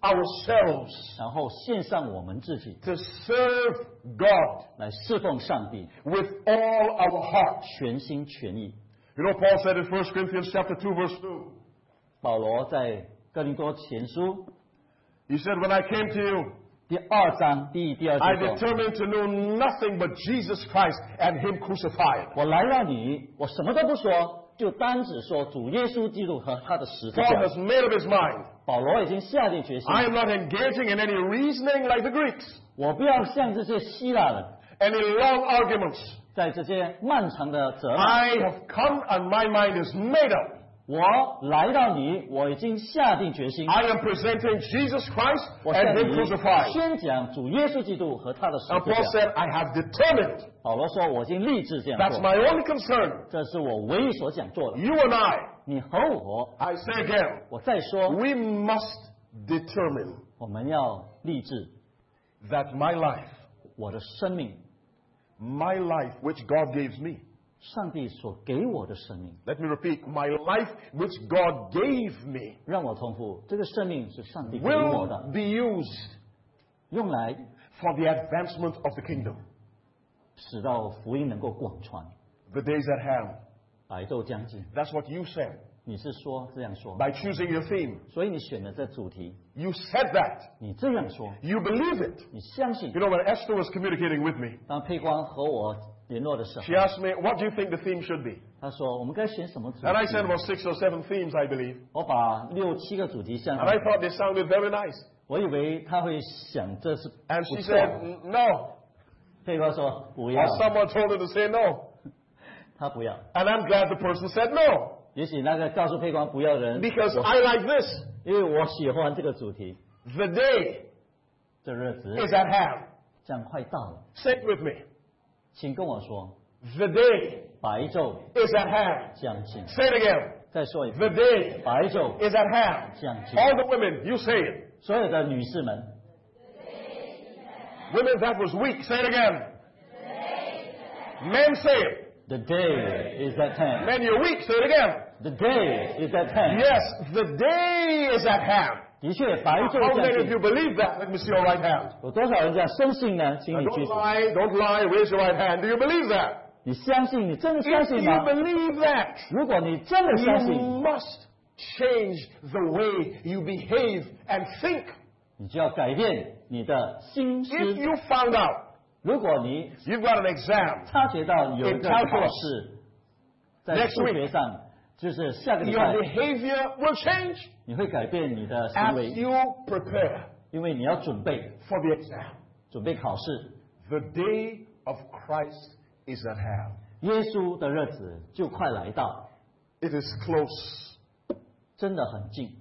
ourselves 然后献上我们自己 to serve God 来侍奉上帝， with all our heart. 全心全意。 You know, Paul said in First Corinthians chapter two, verse two, 保罗在哥林多前书 he said, When I came to you, 第二章第一第二 I 节说 determined to know nothing but Jesus Christ and Him crucified. 我来到你，我什么都不说，就单只说主耶稣基督和他的十字 Paul 架。 has made up his mind. 保罗已经下定决心， I am not engaging in any reasoning like the Greeks, 我不要像这些希腊人， any long arguments. 在这些漫长的责骂。 I have come and my mind is made up. 我来到你，我已经下定决心， I am presenting Jesus Christ 我向 and Him 你 crucified. 宣讲主耶稣基督和他的十 And 字 Paul 架。 said, I have determined. 保罗说，我已经立志这样 That's 做， my only concern. 这是我唯一所想做的。 You and I, 你和我， I say again, 我再说， we must determine 我们要立志， that my life, 我的生命， my life which God gives me, 上帝所给我的生命， let me repeat, my life which God gave me 让我重复，这个生命是上帝给我 will 的， be used 用来 for the advancement of the kingdom. 使到福音能够广传。 The days at hand. 白昼将近， That's what you said 你是说这样说， by choosing your theme. 所以你选了这主题， You said that. 你这样说， You believe it. 你相信 You。know, when Esther was communicating with me, 当佩光和我联络的时候 she，asked me, what do you think the theme should be? 他说我们该选什么主题 And I said about six or seven themes, I believe. 我把六七个主题向 And I thought they sounded very nice. 我以为他会想这是 And 不 she 错。 said, "No." 佩光说不要 Or，someone told her to say no. 他不要。 And I'm glad the person said no. 也许那个告诉佩光不要人， Because 我 I like this. 因为我喜欢这个主题， The day 这日子 is at hand. 将快到了， Say it with me. 请跟我说， The day 白昼 is at hand. 将近。 Say it again. 再说一 The 遍， day 白昼 is at hand. 将近。 All the women, you say it. 所有的女士们， Women, that was weak. Say it again. Men say it. The day is at hand. Men, you're weak. Say it again. The day is at hand. Yes, the day is at hand. 的确，白昼 How 将 many of 近。 you believe that? Let me see your right hand. 有多少人这样深信呢？请 Now, 你举 don't 手。 lie, don't lie. Raise your right hand. Do you believe that? 你相信？你真的相 If 信 you 吗？ believe that, 如果你真的相信， you must change the way you behave and think. 你就要改变你的心 If 思。 you found out 如果你 you've got an exam, 察觉到有一 In 个 calculus 考试，在 Next 数学上，就是下个礼 your 拜， behavior will change 你会改变你的行 as 为， you prepare 因为你要准备 for the exam. 准备考试。 The day of Christ is at hand. 耶稣的日子就快来到， It is close. 真的很近。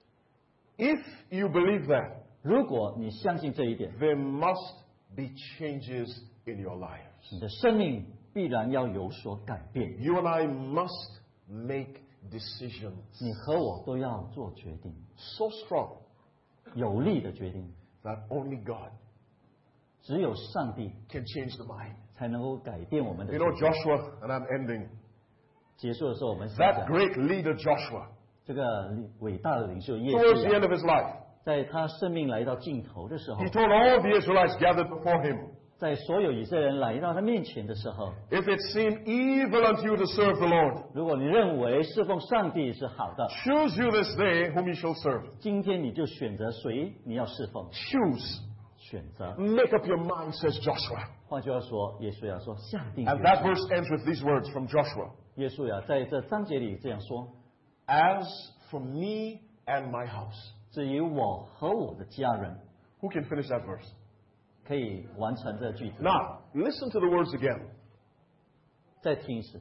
If you believe that, 如果你相信这一点， there must be changes in your lives. 你的生命必然要有所改变。 You and I must make decisions 你和我都要做决定， so strong 有力的决定。 that only God 只有上帝 can change the mind. 才能够改变我们的 You 决 know, 定。 Joshua, and I'm ending, 结束的时候，我们想 that 想 great leader Joshua, 这个伟大的领袖耶 towards the 稣 end of his life, 在他生命来到尽头的时候 he，told all the Israelites gathered before him, 在所有以色列人来到他面前的时候， if it seem evil unto you to serve the Lord, 如果你认为侍奉上帝是好的， choose you this day whom you shall serve. 今天你就选择谁你要侍奉， Choose. 选择。 Make up your mind, says Joshua. 换句话说，耶稣要说下定 And 决 that 心。 verse ends with these words from Joshua. 耶稣呀，在这章节里这样说： As for me and my house. 至于我和我的家人， Who can finish that verse? 可以完成这句子。 Now, listen to the words again. 再听一次。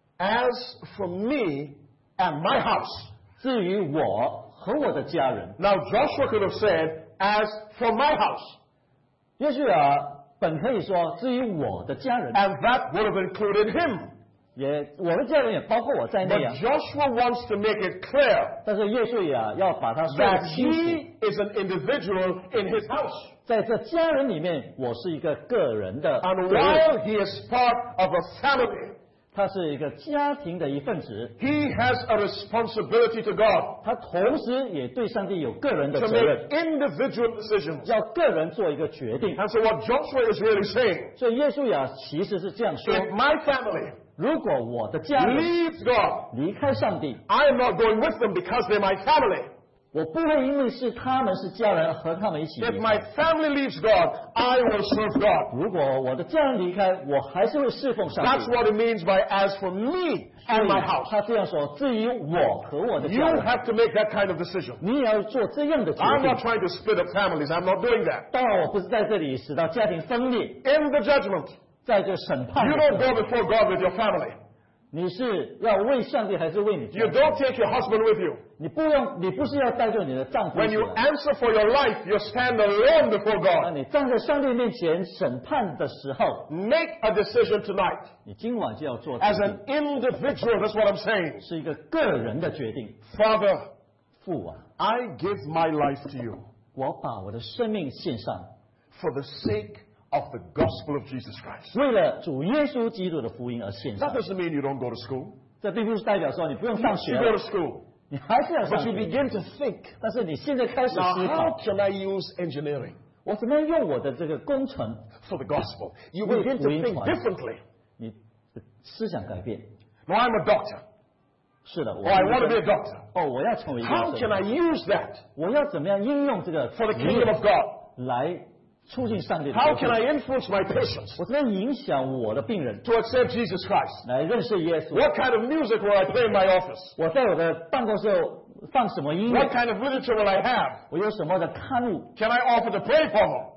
As for me and my house. 至于我和我的家人， Now, Joshua could have said, as for my house. 耶稣啊，本可以说至于我的家人， And that would have included him. 也我的家人也包括我在 But 内啊。 Joshua wants to make it clear 但是耶稣呀，要把他说 that 得清楚， he is an individual in his house. 在这家人里面，我是一个个人的 And 责任， while he is part of a family, 他是一个家庭的一份子， he has a responsibility to God 他同时也对上帝有个人的 to 责任 make，individual decisions. 要个人做一个决定。 And so what Joshua is really saying, 所以耶稣呀，其实是这样说： if my family 如果我的家人 leaves God, 离开上帝， I am not going with them because they're my family. 我不会因为是他们是家人和他们一起 If 离 my 开。 family leaves God, I will serve God. 如果我的家人离开，我还是会侍奉上 That's 帝。 what it means by as for me 所 and 以 my house. 他这样说：至于我和我的 You 家人， have to make that kind of decision. 你也要做这样的决 I'm 定 not。trying to split up families. I'm not doing that. 当然，我不是在这里使到家庭分裂， In the judgment, 在这审判 you 的时 don't 候， go before God with your family. 你是要为上帝还是为你家 You 人？ don't take your husband with you. 你不用，你不是要带着你的丈夫 When 一起 you 来。 answer for your life, you stand alone before 当 God. 你站在上帝面前审判的时候， Make a decision tonight. 你今晚就要做 As 决 an 定， individual, that's what I'm saying. 是一个个人的决定。 Father, 父啊， I give my life to you 我把我的生命献上， for the sake of the gospel of Jesus Christ. 为了主耶稣基督的福音而献 That 上。 doesn't mean you don't go to school. 这并不是代表说你不用上学 You，go to school. 你还是要上 But you 学。 begin to think, 但是你现在开始 now 思 how 考， can I use engineering 我怎么样用我的这个工程， for the gospel? You 为 begin 福 to 音 think 传。 differently. 你的思想改变。 Now I'm a doctor. 是的，我 Or I want to be a doctor. 哦，我要成为一个 How 医 can I 生， use that 我要怎么样应用这个 for the 职 kingdom 业 of God? 来促进上帝的 How 国 can 度？ I influence my patients 我怎么样影响我的病人 to accept Jesus Christ? 来认识耶稣？ What kind of music will I play in my office? 我在我的办公室放什么音 What 乐？ kind of literature will I have? 我有什么的刊物？ Can I offer to pray for them?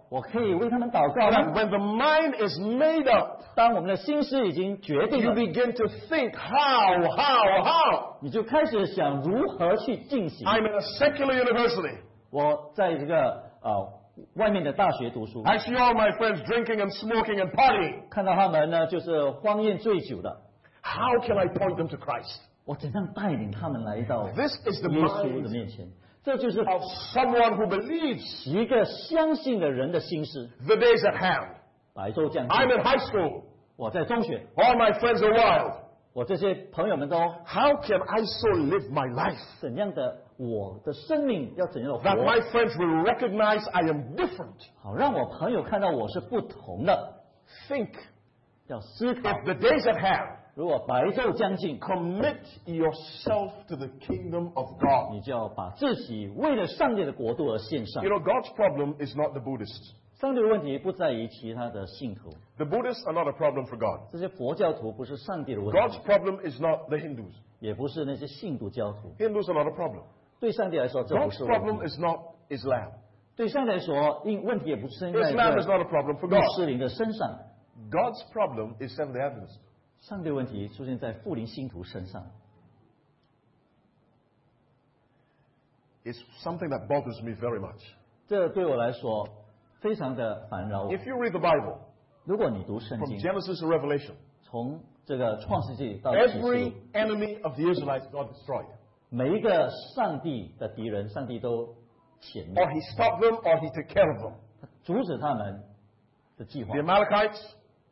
我可以为他们祷告 That 吗？ when the mind is made up, 当我们的心思已经决定 you 了， begin to think how, how, how. 你就开始想如何去进行。 I'm in a secular university. 我在这个呃外面的大学读书， I see all my friends drinking and smoking and partying. 看到他们呢就是荒宴醉酒的， How can I point them to Christ? 我怎样带领他们来到 This is the 耶稣的 mind 面前？这就是 of someone who believes 一个相信的人的心思。 the days at hand. 白昼将 I'm 近， in high school. 我在中学， All my friends are wild. 我这些朋友们都 How can I so live my life 怎样的，我的生命要怎样的 that 活， my friends will recognize I am different? 好让我朋友看到我是不同的。 Think, 要思考， if the days at hand, 如果白昼将近， commit yourself to the kingdom of God. 你就要把自己为了上帝的国度而献上 You。know, God's problem is not the Buddhists. 上帝的问题不在于其他的信徒， The Buddhists are not a problem for God. 这些佛教徒不是上帝的问 God's 题， problem is not the Hindus. 也不是那些信徒教徒。 Hindus are not a problem. 对上帝来说，这不 God's 是问 problem 题。 is not Islam. 对上帝来说，因问题也不是生在 Islam is 这 not a problem for 穆 God. 斯林的身上， God's problem is Seventh-day Adventists. 上帝问题出现在富林信徒身上。 It's something that bothers me very much. 这对我来说非常的烦扰我。 If you read the Bible, 如果你读圣 from 经， Genesis to Revelation, 从这个创世纪到启示 every 录， enemy of the Israelites God destroyed. 每一个上帝的敌人，上帝都歼灭 Or，he stopped them or he took care of them. 阻止他们的计划 The。Amalekites,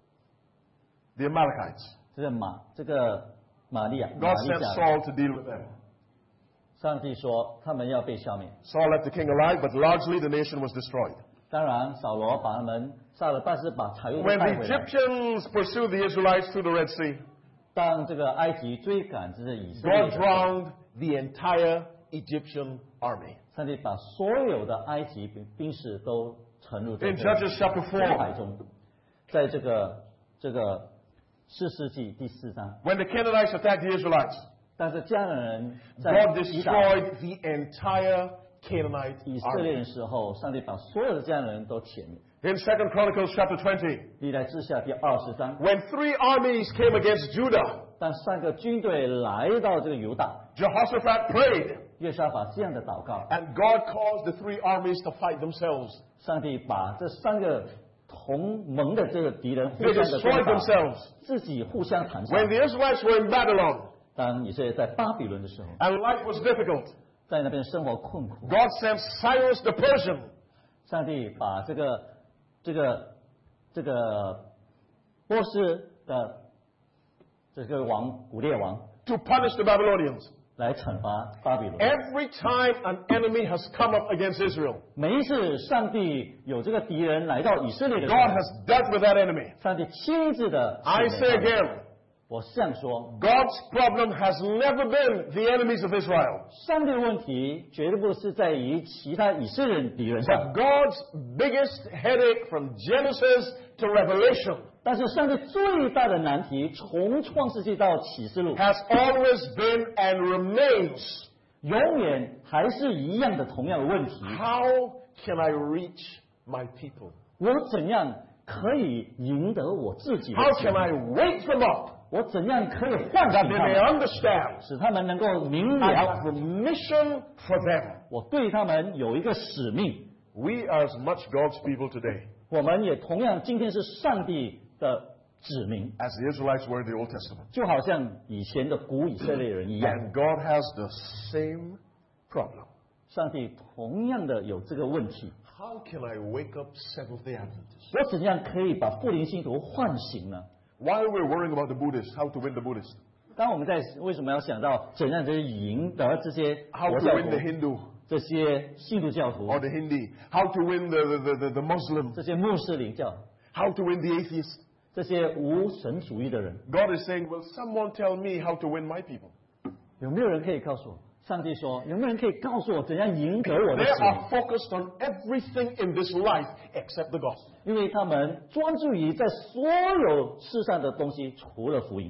the Amalekites. 这个马，这个玛利亚，玛 God 利 sent 亚， Saul to deal with them. 上帝说他们要被消灭。 Saul left the king alive, but largely the nation was destroyed. 当然，扫罗把他们杀了，但是把财物都 When 带 the 回来。 Egyptians pursued the Israelites through the Red Sea, 当这个埃及追赶这些以色列 God 人， drowned the entire Egyptian army. 上帝把所有的埃及兵兵士都沉入这 In 个 Judges chapter 火海 four, 中。在这个这个四世纪第四章， when the Canaanites attacked the Israelites, 但是迦南人在 God 击打 destroyed the entire Canaanite 以色列 army. 人时候，上帝把所有的迦南人都歼灭。 In Second Chronicles chapter twenty, 历代志下第二十章， when three armies came against Judah, 当三个军队来到这个犹大， Jehoshaphat prayed, 约沙法这样的祷告， and God caused the three armies to fight themselves. 上帝把这三个同盟的这个敌人互 They 相的 destroyed 攻打， themselves. 自己互相残杀 When。the Israelites were in Babylon 当以色列在巴比伦的时候， and life was difficult, 在那边生活困苦， God sent Cyrus the Persian 上帝把这个这个这个波斯的这个王古列王 to punish the Babylonians. 来惩罚巴比伦。 Every time an enemy has come up against Israel, 每一次上帝有这个敌人来到以色列的时 God 候， has dealt with that enemy. 上帝亲自的。 I say again, 我这样说， God's problem has never been the enemies of Israel. 上帝的问题绝对不是在于其他以色列人敌人上， But God's biggest headache from Genesis to Revelation 但是上帝最大的难题，从创世纪到启示录， has always been and remains, 永远还是一样的同样的问题。 how can I reach my people? 我怎样可以赢得我自己的 How 子 can 民？ I wake them up 我怎样可以唤 that 醒 they 他 may 们， understand 使他们能够明 I 了 have a mission for them? 我对他们有一个使命。 We are as much God's people today 我们也同样今天是上帝的子民， as the Israelites were in the Old Testament. 就好像以前的古以色列人一样， And God has the same problem. 上帝同样的有这个问题。 How can I wake up Seventh-day Adventists? 我怎样可以把复临信徒唤醒呢？ Why are we worrying about the Buddhists? How to win the Buddhists? 当我们在为什么要想到怎样去赢得这些 How 佛 to 教 win the 徒、 Hindu 这些信徒教徒 or、the Hindi? How to win the, the, the, the Muslim? 这些穆斯林教、 How to win the atheist? 这些无神主义的人， God is saying, will someone tell me how to win my people? 有没有人可以告诉我？上帝说，有没有人可以告诉我怎样赢得我的 They 子民？ are focused on everything in this life except the gospel. 因为他们专注于在所有世上的东西，除了福音。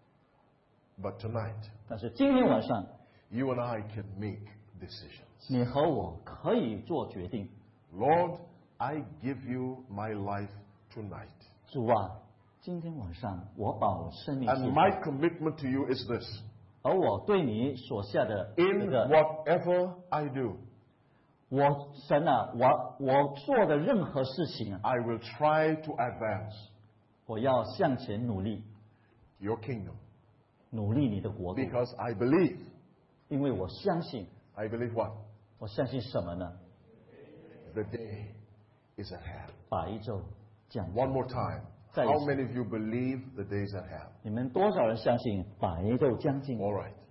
But tonight, 但是今天晚上， you and I can make decisions. 你和我可以做决定。 Lord, I give you my life tonight. 主啊，今天晚上我把我生命 And 献 my 上， commitment to you is this. 而我对你所下的这 In 个， whatever I do, 我神啊，我我做的任何事情啊， I will try to advance 我要向前努力， your kingdom. 努力你的国度， Because I believe, 因为我相信， I believe what? 我相信什么呢？ The day is at hand. 把一周将近 One more time. 再一 How 次， many of you believe the day is at hand? 你们多少人相信把一周将近？ All right.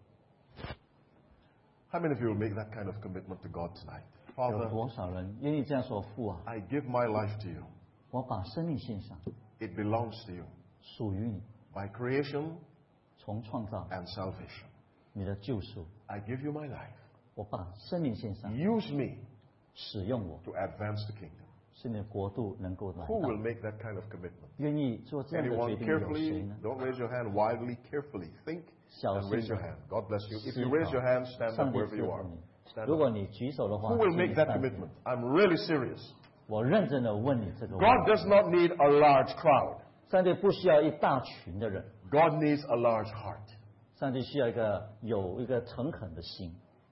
How many of you will make that kind of commitment to God tonight? 有 Father, 多少人愿意这样说？父啊， I give my life to you. 我把生命献上， It belongs to you. 属于你， My creation 从创造 and salvation. 你的救赎， I give you my life. 我把生命献上， Use me 使用我， to advance the kingdom. 使你的国度能够来 Who 到 will。make that kind of commitment? 愿意做这样的决 Anyone 定有谁 carefully? 呢？ Don't raise your hand wildly. Carefully think 小 and 心 raise 的 your hand. God bless you. If 思 you 考 raise your hand, stand 上 up 帝 wherever 赐 you 福 are. 你。 Stand 如 up. 果你举手的话， Who will 请你 make that 站起 commitment? I'm really serious. 我认真的问你这个问 God 题。 does not need a large crowd. 上帝不需要一大群的人， God needs a large heart. 上帝需要一个有一个诚恳的心。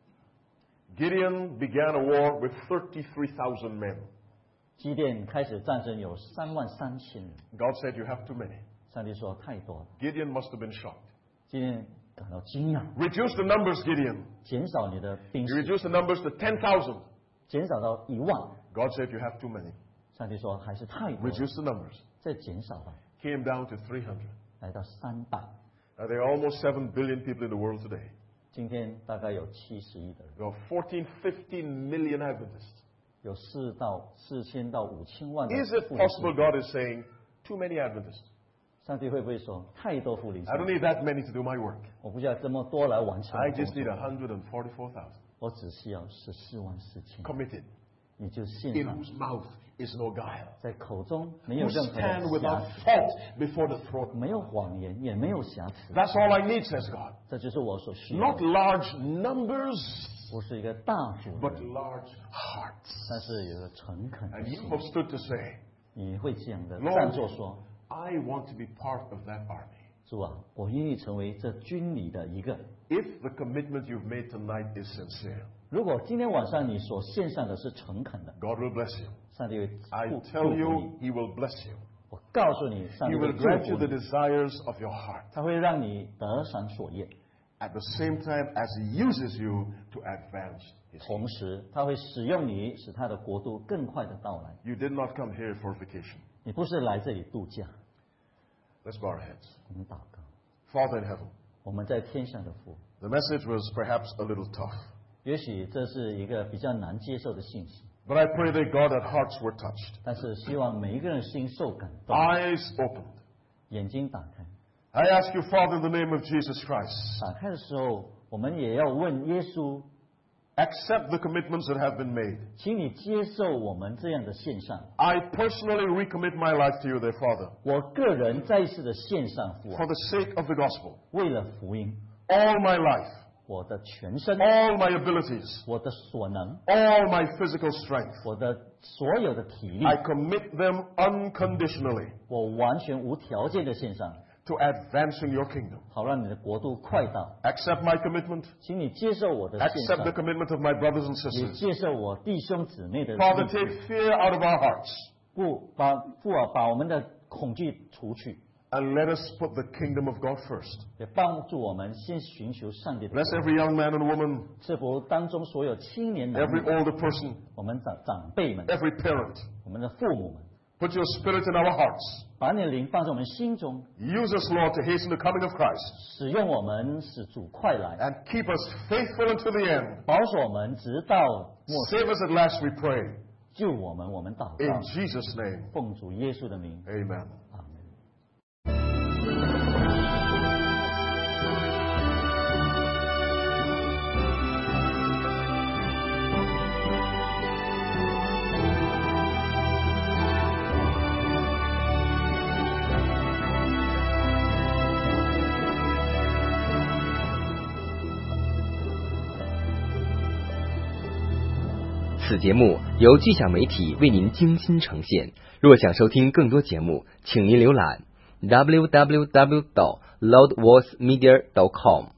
Gideon began a war with thirty-three thousand men. 基甸开始战争有三万三千人， God said, You have too many. 上帝说太多了， Gideon must have been shocked. 基甸感到惊讶， Reduce the numbers, Gideon. 减少你的兵 You 士， reduce the numbers to ten thousand. 减少到一万。 God said, You have too many. 上帝说还是太多了， Reduce the numbers. 再减少吧， Came down to three hundred. 来到三百。 Now, there are almost seven billion people in the world today. 今天大概有七十亿的人， There are fourteen, fifteen million Adventists. 有四到四千到五千万的 Is it 妇女 possible God is saying, Too many Adventists? 上帝会不会说太多妇女 I don't need that many to do my work. 我不需要这么多来完成 I 我的 just 工 need 作， one hundred forty-four thousand. 我只需要十四万四千， Committed. 你就信 In 上， whose mouth is no guile. 在口中没有 Who 任何的 stand 瑕 without 疵， fault before the throne. 没有谎言，也没有瑕疵。 That's all I need, says God. 这就是我所需要 Not 的， large numbers, 不是一个大组 but 织， large hearts. 但是有一个诚恳的 And 心 you。have stood to say, 你会这样的 Lord 站坐说 I want to be part of that army.：“ 主啊，我愿意成为这军里的一个。” If the commitment you've made tonight is sincere, 如果今天晚上你所献上的是诚恳的， God will bless you. 上帝会 I 祝 tell 祝福 you, 你。 He will bless you. 我告诉你，上 He 帝会 will 祝 grant 福 you the 你， desires of your heart. 他会让你得偿所愿。 At the same time as He uses you to advance His kingdom. 同时，他会使用你，使他的国度更快的到来。 You did not come here for vacation. 你不是来这里度假。 Let's bow our heads. 我们祷告， Father in heaven, 我们在天上的父， the message was perhaps a little tough. 也许这是一个比较难接受的信息， But I pray that God, that hearts were touched, 但是希望每一个人心受感动， eyes opened. 眼睛打开。 I ask you, Father, in the name of Jesus Christ, 打开的时候，我们也要问耶稣， accept the commitments that have been made. 请你接受我们这样的献上。 I personally recommit my life to you, there, Father, 我个人再一次的献上父啊， for the sake of the gospel. 为了福音， All my life, 我的全身， all my abilities, 我的所能， all my physical strength, 我的所有的体力， I commit them unconditionally 我完全无条件的献上， to advancing your kingdom. 好让你的国度快到。 Accept my commitment. 请你接受我的献 Accept the 上， commitment of my brothers and 也 sisters. 接受我弟兄姊妹的 Father, 意志 take fear out of our hearts 不把父啊，把我们的恐惧除去， and let us put the kingdom of God first. 也帮助我们先寻求上帝的 Bless 国 every young man and woman, 赐福当中所有青年男 every 女， older person, 我们长长辈们， every parent. 我们的父母们， Put your spirit in our hearts. 把你的灵放在我们心中， Use us, Lord, to hasten the coming of Christ 使用我们，使主快来， and keep us faithful until the end. 保守我们直到末世， Save us at last, we pray. 救我们。我们祷 In 告， Jesus' name, 奉主耶稣的名， amen. 阿门。 此节目由巨响媒体为您精心呈现。若想收听更多节目，请您浏览 w w w 点 loudvoicemedia 点 com。